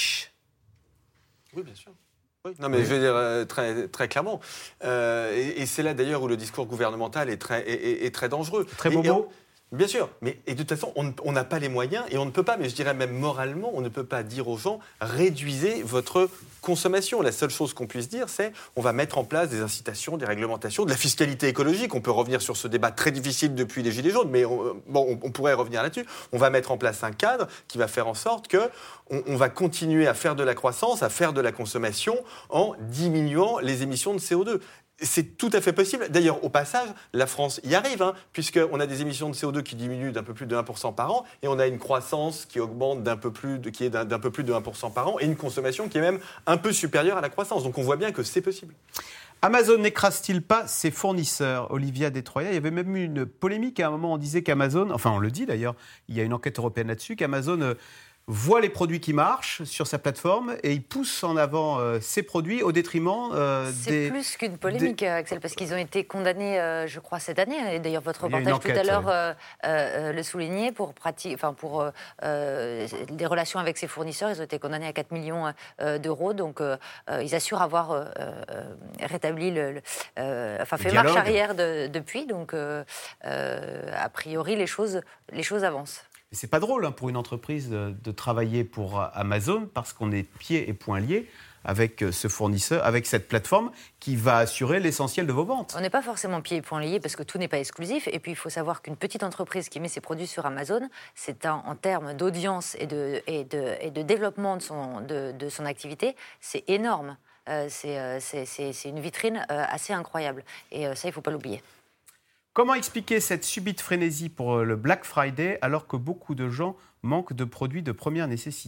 Oui, bien sûr. Oui. Non, mais oui. je vais dire euh, très, très clairement. Euh, et, et c'est là d'ailleurs où le discours gouvernemental est très, est, est, est très dangereux. Très beau mot. Bien sûr, mais et de toute façon, on n'a pas les moyens et on ne peut pas, mais je dirais même moralement, on ne peut pas dire aux gens réduisez votre consommation. La seule chose qu'on puisse dire, c'est on va mettre en place des incitations, des réglementations, de la fiscalité écologique. On peut revenir sur ce débat très difficile depuis les Gilets jaunes, mais on, bon, on, on pourrait revenir là-dessus. On va mettre en place un cadre qui va faire en sorte que on, on va continuer à faire de la croissance, à faire de la consommation en diminuant les émissions de C O deux. C'est tout à fait possible. D'ailleurs, au passage, la France y arrive, hein, puisqu'on a des émissions de C O deux qui diminuent d'un peu plus de un pour cent par an, et on a une croissance qui augmente d'un peu plus de, qui est d'un, d'un peu plus de un pour cent par an, et une consommation qui est même un peu supérieure à la croissance. Donc on voit bien que c'est possible. Amazon n'écrase-t-il pas ses fournisseurs? Olivia Detroya, il y avait même eu une polémique à un moment, on disait qu'Amazon, enfin on le dit d'ailleurs, il y a une enquête européenne là-dessus, qu'Amazon... Euh, voit les produits qui marchent sur sa plateforme et il pousse en avant euh, ces produits au détriment euh, c'est des... C'est plus qu'une polémique, des... Axel, parce qu'ils ont été condamnés, euh, je crois, cette année. Et d'ailleurs, votre reportage enquête, tout à l'heure ouais. euh, euh, le soulignait, pour, prati... enfin, pour euh, des relations avec ses fournisseurs. Ils ont été condamnés à quatre millions euh, d'euros. Donc, euh, ils assurent avoir euh, euh, rétabli, le, le, euh, enfin, fait marche arrière de, depuis. Donc, euh, euh, a priori, les choses, les choses avancent. Mais c'est pas drôle hein, pour une entreprise de, de travailler pour Amazon parce qu'on est pieds et poings liés avec ce fournisseur, avec cette plateforme qui va assurer l'essentiel de vos ventes. On n'est pas forcément pieds et poings liés parce que tout n'est pas exclusif. Et puis il faut savoir qu'une petite entreprise qui met ses produits sur Amazon, c'est un, en termes d'audience et de, et de, et de développement de son, de, de son activité, c'est énorme. Euh, c'est, euh, c'est, c'est, c'est une vitrine euh, assez incroyable. Et euh, ça, il ne faut pas l'oublier. Comment expliquer cette subite frénésie pour le Black Friday alors que beaucoup de gens manquent de produits de première nécessité ?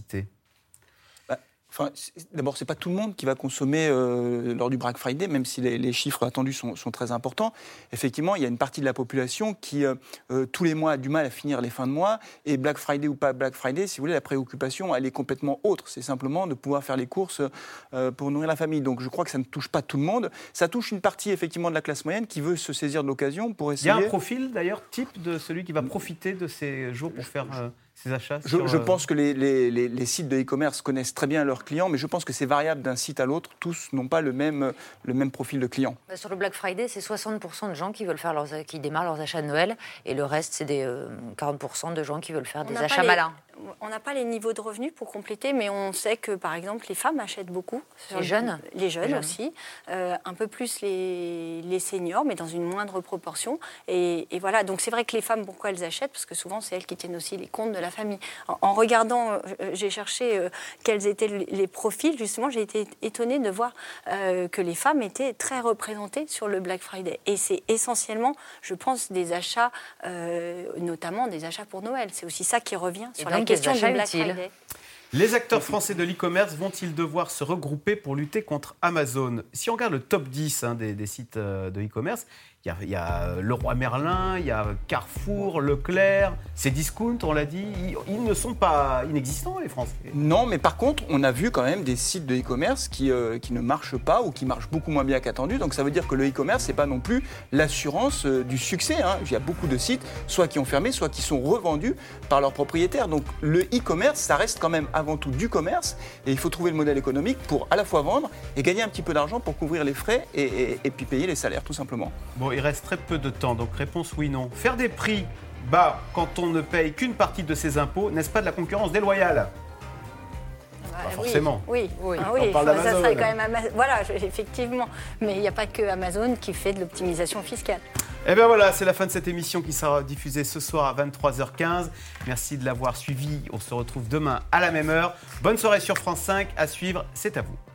Enfin, d'abord, ce n'est pas tout le monde qui va consommer euh, lors du Black Friday, même si les, les chiffres attendus sont, sont très importants. Effectivement, il y a une partie de la population qui, euh, euh, tous les mois, a du mal à finir les fins de mois. Et Black Friday ou pas Black Friday, si vous voulez, la préoccupation, elle est complètement autre. C'est simplement de pouvoir faire les courses euh, pour nourrir la famille. Donc, je crois que ça ne touche pas tout le monde. Ça touche une partie, effectivement, de la classe moyenne qui veut se saisir de l'occasion pour essayer... Il y a un profil, d'ailleurs, type de celui qui va profiter de ces jours pour faire... Euh... Ces achats je, sur, je pense que les, les, les, les sites de e-commerce connaissent très bien leurs clients, mais je pense que c'est variable d'un site à l'autre. Tous n'ont pas le même, le même profil de client. Sur le Black Friday, c'est soixante pour cent de gens qui, veulent faire leurs, qui démarrent leurs achats de Noël, et le reste, c'est des euh, quarante pour cent de gens qui veulent faire on des achats les, malins. On n'a pas les niveaux de revenus pour compléter, mais on sait que, par exemple, les femmes achètent beaucoup. Les jeunes Les jeunes, les jeunes. aussi. Euh, un peu plus les, les seniors, mais dans une moindre proportion. Et, et voilà, donc c'est vrai que les femmes, pourquoi elles achètent ? Parce que souvent, c'est elles qui tiennent aussi les comptes de la famille. En, en regardant, euh, j'ai cherché euh, quels étaient les profils. Justement, j'ai été étonnée de voir euh, que les femmes étaient très représentées sur le Black Friday. Et c'est essentiellement, je pense, des achats, euh, notamment des achats pour Noël. C'est aussi ça qui revient sur la question du Black Friday. Les acteurs français de l'e-commerce vont-ils devoir se regrouper pour lutter contre Amazon ? Si on regarde le top dix hein, des, des sites de e-commerce, Il y, a, il y a Leroy Merlin, il y a Carrefour, Leclerc, Cdiscount, on l'a dit, ils, ils ne sont pas inexistants, les Français. Non, mais par contre, on a vu quand même des sites de e-commerce qui, euh, qui ne marchent pas ou qui marchent beaucoup moins bien qu'attendu. Donc ça veut dire que le e-commerce, c'est pas non plus l'assurance euh, du succès. Hein. Il y a beaucoup de sites, soit qui ont fermé, soit qui sont revendus par leurs propriétaires. Donc le e-commerce, ça reste quand même avant tout du commerce. Et il faut trouver le modèle économique pour à la fois vendre et gagner un petit peu d'argent pour couvrir les frais et, et, et puis payer les salaires, tout simplement. Bon, il reste très peu de temps, donc réponse oui, non. Faire des prix bas quand on ne paye qu'une partie de ses impôts, n'est-ce pas de la concurrence déloyale ? Bah, Pas forcément. Oui, oui, Ah, oui. on parle ça d'Amazon. serait quand même Amazon. Voilà, je- effectivement. Mais il n'y a pas que Amazon qui fait de l'optimisation fiscale. Et bien voilà, c'est la fin de cette émission qui sera diffusée ce soir à vingt-trois heures quinze. Merci de l'avoir suivi. On se retrouve demain à la même heure. Bonne soirée sur France cinq. À suivre, c'est à vous.